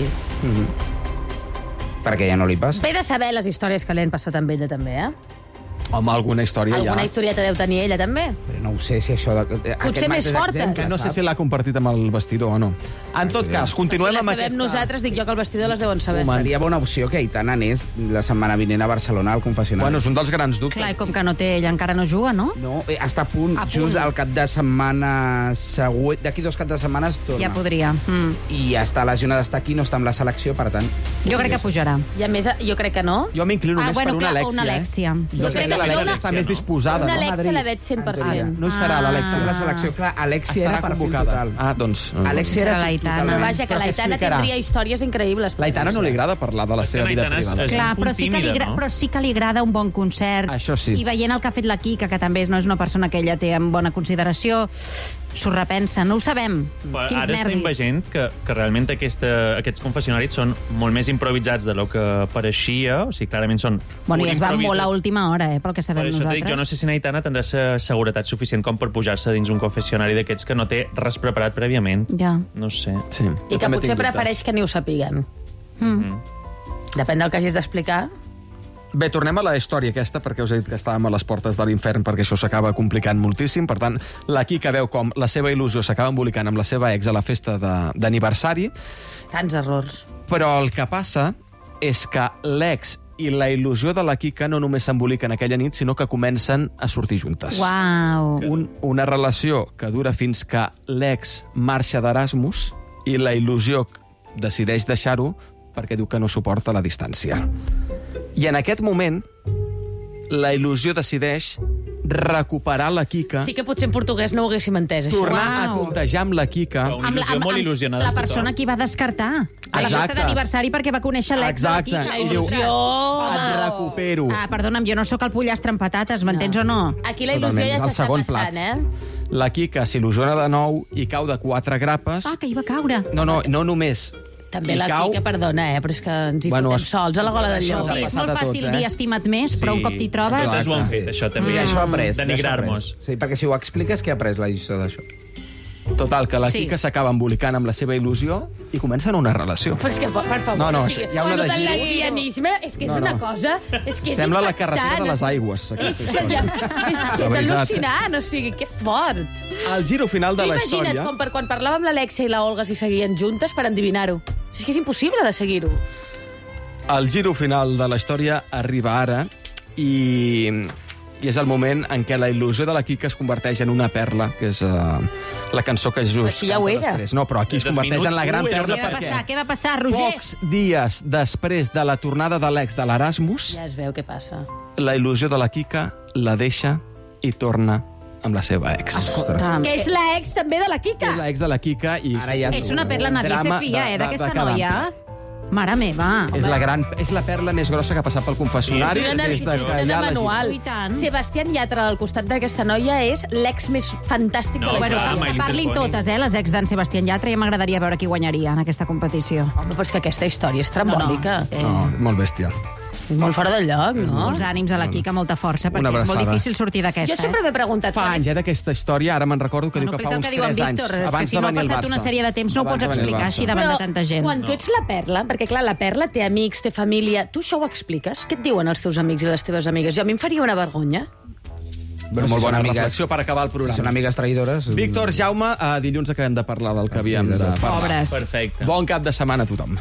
Speaker 13: Perquè ja no li passa.
Speaker 14: Ve de saber les històries que li han passat amb ella, també,
Speaker 15: Home, alguna història
Speaker 14: Alguna historieta deu tenir ella, també?
Speaker 13: Però no ho sé si això...
Speaker 14: Potser més forta.
Speaker 15: No sé si l'ha compartit amb el vestidor o no. En tot cas, continuem amb
Speaker 14: aquesta... Si la sabem nosaltres, dic jo que el vestidor les deuen saber.
Speaker 13: Seria bona opció que Aitana anés la setmana vinent a Barcelona al confessionari.
Speaker 15: Bueno, és un dels grans dubtes.
Speaker 16: Clar, com que no té, ella encara no juga, no?
Speaker 13: No, està a punt. Just al cap de setmana següent. D'aquí 2 caps de setmanes torna.
Speaker 16: Ja podria.
Speaker 13: I està lesionada, està aquí, no està amb la selecció, per tant...
Speaker 16: Jo crec que pujarà.
Speaker 14: I a més, jo crec que no.
Speaker 15: Jo m'inclino més per una Alexia.
Speaker 16: Una Alexia.
Speaker 15: Jo crec que l'Alexia està més disposada.
Speaker 14: Una Alexia la veig 100%.
Speaker 15: No hi serà l'Alexia.
Speaker 13: La selecció, clar, Alexia era per convocada.
Speaker 15: Doncs...
Speaker 13: Alexia era
Speaker 16: l'Aitana.
Speaker 14: Però vaja, que l'Aitana tindria històries increïbles.
Speaker 15: L'Aitana no li agrada parlar de la seva vida privada.
Speaker 16: Clar, però sí que li agrada un bon concert.
Speaker 15: Això sí.
Speaker 16: I veient el que ha fet la Quica, que també no és una persona que ella té en bona consideració, s'ho repensa. No ho sabem. Quins
Speaker 11: ara
Speaker 16: nervis.
Speaker 11: estem veient que realment aquests confessionaris són molt més improvisats de lo que pareixia. O sigui, clarament són...
Speaker 16: Bueno, i es van molt a última hora, pel que sabem nosaltres.
Speaker 11: Jo no sé si Aitana tindrà seguretat suficient com per pujar-se dins un confessionari d'aquests que no té res preparat prèviament.
Speaker 16: Ja.
Speaker 11: No sé.
Speaker 15: Sí.
Speaker 14: I que potser prefereix que ni ho sapiguem. Depèn del que hagis d'explicar.
Speaker 15: Bé, tornem a la història aquesta, perquè us he dit que estàvem a les portes de l'infern, perquè això s'acaba complicant moltíssim. Per tant, la Quica veu com la seva il·lusió s'acaba embolicant amb la seva ex a la festa d'aniversari.
Speaker 14: Tants errors.
Speaker 15: Però el que passa és que l'ex i la il·lusió de la Quica no només s'emboliquen aquella nit, sinó que comencen a sortir juntes.
Speaker 16: Uau!
Speaker 15: Una relació que dura fins que l'ex marxa d'Erasmus i la il·lusió decideix deixar-ho perquè diu que no suporta la distància. I en aquest moment, la il·lusió decideix recuperar la Quica...
Speaker 14: Sí que potser en portuguès no ho haguéssim entès, això.
Speaker 15: Tornar a tontejar amb la Quica.
Speaker 11: Una il·lusió molt il·lusionada.
Speaker 16: La persona que va descartar a la festa d'aniversari perquè va conèixer l'ex de la Quica.
Speaker 15: I diu, et recupero.
Speaker 16: Perdona'm, jo no sóc el pollastre amb patates, m'entens o no?
Speaker 14: Aquí la il·lusió ja s'està passant,
Speaker 15: La Quica s'il·lusiona de nou i cau de 4 grapes.
Speaker 16: Que hi va caure.
Speaker 15: No només.
Speaker 14: També la Quica, perdona, però és que ens hi fotem sols a la gola del lloc.
Speaker 16: Sí, és molt fàcil dir estima't més, però un cop t'hi trobes...
Speaker 11: Vostès ho han fet, això també.
Speaker 13: I això ha après.
Speaker 11: Denigrar-nos.
Speaker 13: Sí, perquè si ho expliques, què ha après la lliçó d'això?
Speaker 15: Total, que la Quica s'acaba embolicant amb la seva il·lusió i comencen una relació.
Speaker 14: Però és que, per favor,
Speaker 15: hi ha una de giro.
Speaker 14: lesbianisme és que és una cosa... És que és
Speaker 15: sembla la
Speaker 14: impactant.
Speaker 15: carretera de les aigües.
Speaker 14: És al·lucinant, o sigui, que fort.
Speaker 15: El giro final de la història...
Speaker 14: Imagina't com per quan parlàvem amb l'Alexia i la Olga si seguien juntes per endivinar-ho. És que és impossible de seguir-ho.
Speaker 15: El giro final de la història arriba ara i és el moment en què la il·lusió de la Quica es converteix en una perla, que és la cançó que just...
Speaker 14: Però si ja ho era.
Speaker 15: No, però aquí es converteix en la gran perla perquè...
Speaker 16: Què va passar, Roger?
Speaker 15: Pocs dies després de la tornada de l'ex de l'Erasmus...
Speaker 14: Ja es veu què passa.
Speaker 15: La il·lusió de la Quica la deixa i torna amb la seva ex.
Speaker 14: Que és la ex també de la Quica.
Speaker 15: És la ex de la Quica i...
Speaker 16: És una perla, nadie se fia, d'aquesta noia. Mare meva.
Speaker 15: És la perla més grossa que ha passat pel confessionari.
Speaker 14: Manual. Sebastián Yatra, al costat d'aquesta noia, és l'ex més fantàstic de la història.
Speaker 16: Que parlin totes, les ex d'en Sebastián Yatra, i m'agradaria veure qui guanyaria en aquesta competició.
Speaker 14: Home, però és que aquesta història és trambòlica.
Speaker 15: No, molt bèstia.
Speaker 14: Molt fora del lloc, no?
Speaker 16: Molts ànims a la Quica, molta força, perquè és molt difícil sortir d'aquesta.
Speaker 14: Jo sempre m'he preguntat...
Speaker 15: Fa anys d'aquesta història, ara me'n recordo que diu que fa uns 3 anys.
Speaker 16: És que si no ha passat una sèrie de temps no ho pots explicar així davant de tanta gent.
Speaker 14: Quan tu ets la Perla, perquè clar, la Perla té amics, té família, tu això ho expliques? Què et diuen els teus amics i les teves amigues? Jo a mi em faria una vergonya.
Speaker 15: Molt bona reflexió per acabar el programa.
Speaker 13: Si són amigues traïdores...
Speaker 15: Víctor, Jaume, dilluns acabem de parlar del que havíem de parlar.
Speaker 16: Pobres.
Speaker 11: Perfecte.
Speaker 15: Bon cap de setmana a tothom.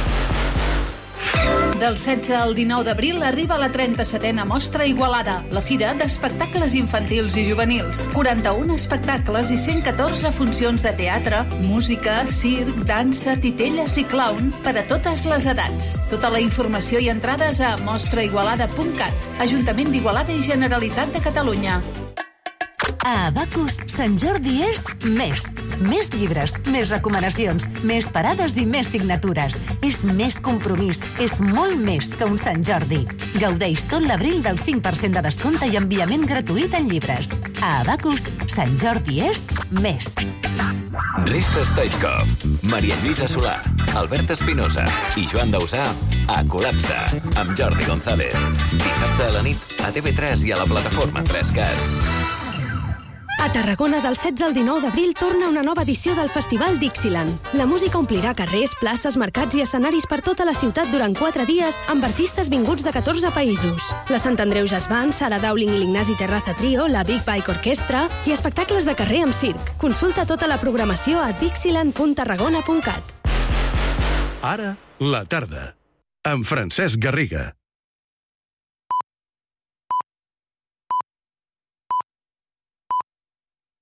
Speaker 18: Del 16 al 19 d'abril arriba la 37a Mostra Igualada, la fira d'espectacles infantils i juvenils. 41 espectacles i 114 funcions de teatre, música, circ, dansa, titelles i clown per a totes les edats. Tota la informació i entrades a mostraigualada.cat. Ajuntament d'Igualada i Generalitat de Catalunya.
Speaker 10: A Abacus, Sant Jordi és més. Més llibres, més recomanacions, més parades i més signatures. És més compromís, és molt més que un Sant Jordi. Gaudeix tot l'abril del 5% de descompte i enviament gratuït en llibres. A Abacus, Sant Jordi és més.
Speaker 19: Resta Stoichkov, Maria Lluïsa Solà, Albert Espinosa i Joan Dausà a Col·lapse, amb Jordi González. Dissabte a la nit a TV3 i a la plataforma 3Cat.
Speaker 20: A Tarragona, del 16 al 19 d'abril, torna una nova edició del Festival Dixieland. La música omplirà carrers, places, mercats i escenaris per tota la ciutat durant 4 dies amb artistes vinguts de 14 països. La Sant Andreu Jazz Band, Sara Dowling i l'Ignasi Terraza Trio, la Big Bike Orquestra i espectacles de carrer amb circ. Consulta tota la programació a dixieland.tarragona.cat.
Speaker 26: Ara, la tarda, amb Francesc Garriga.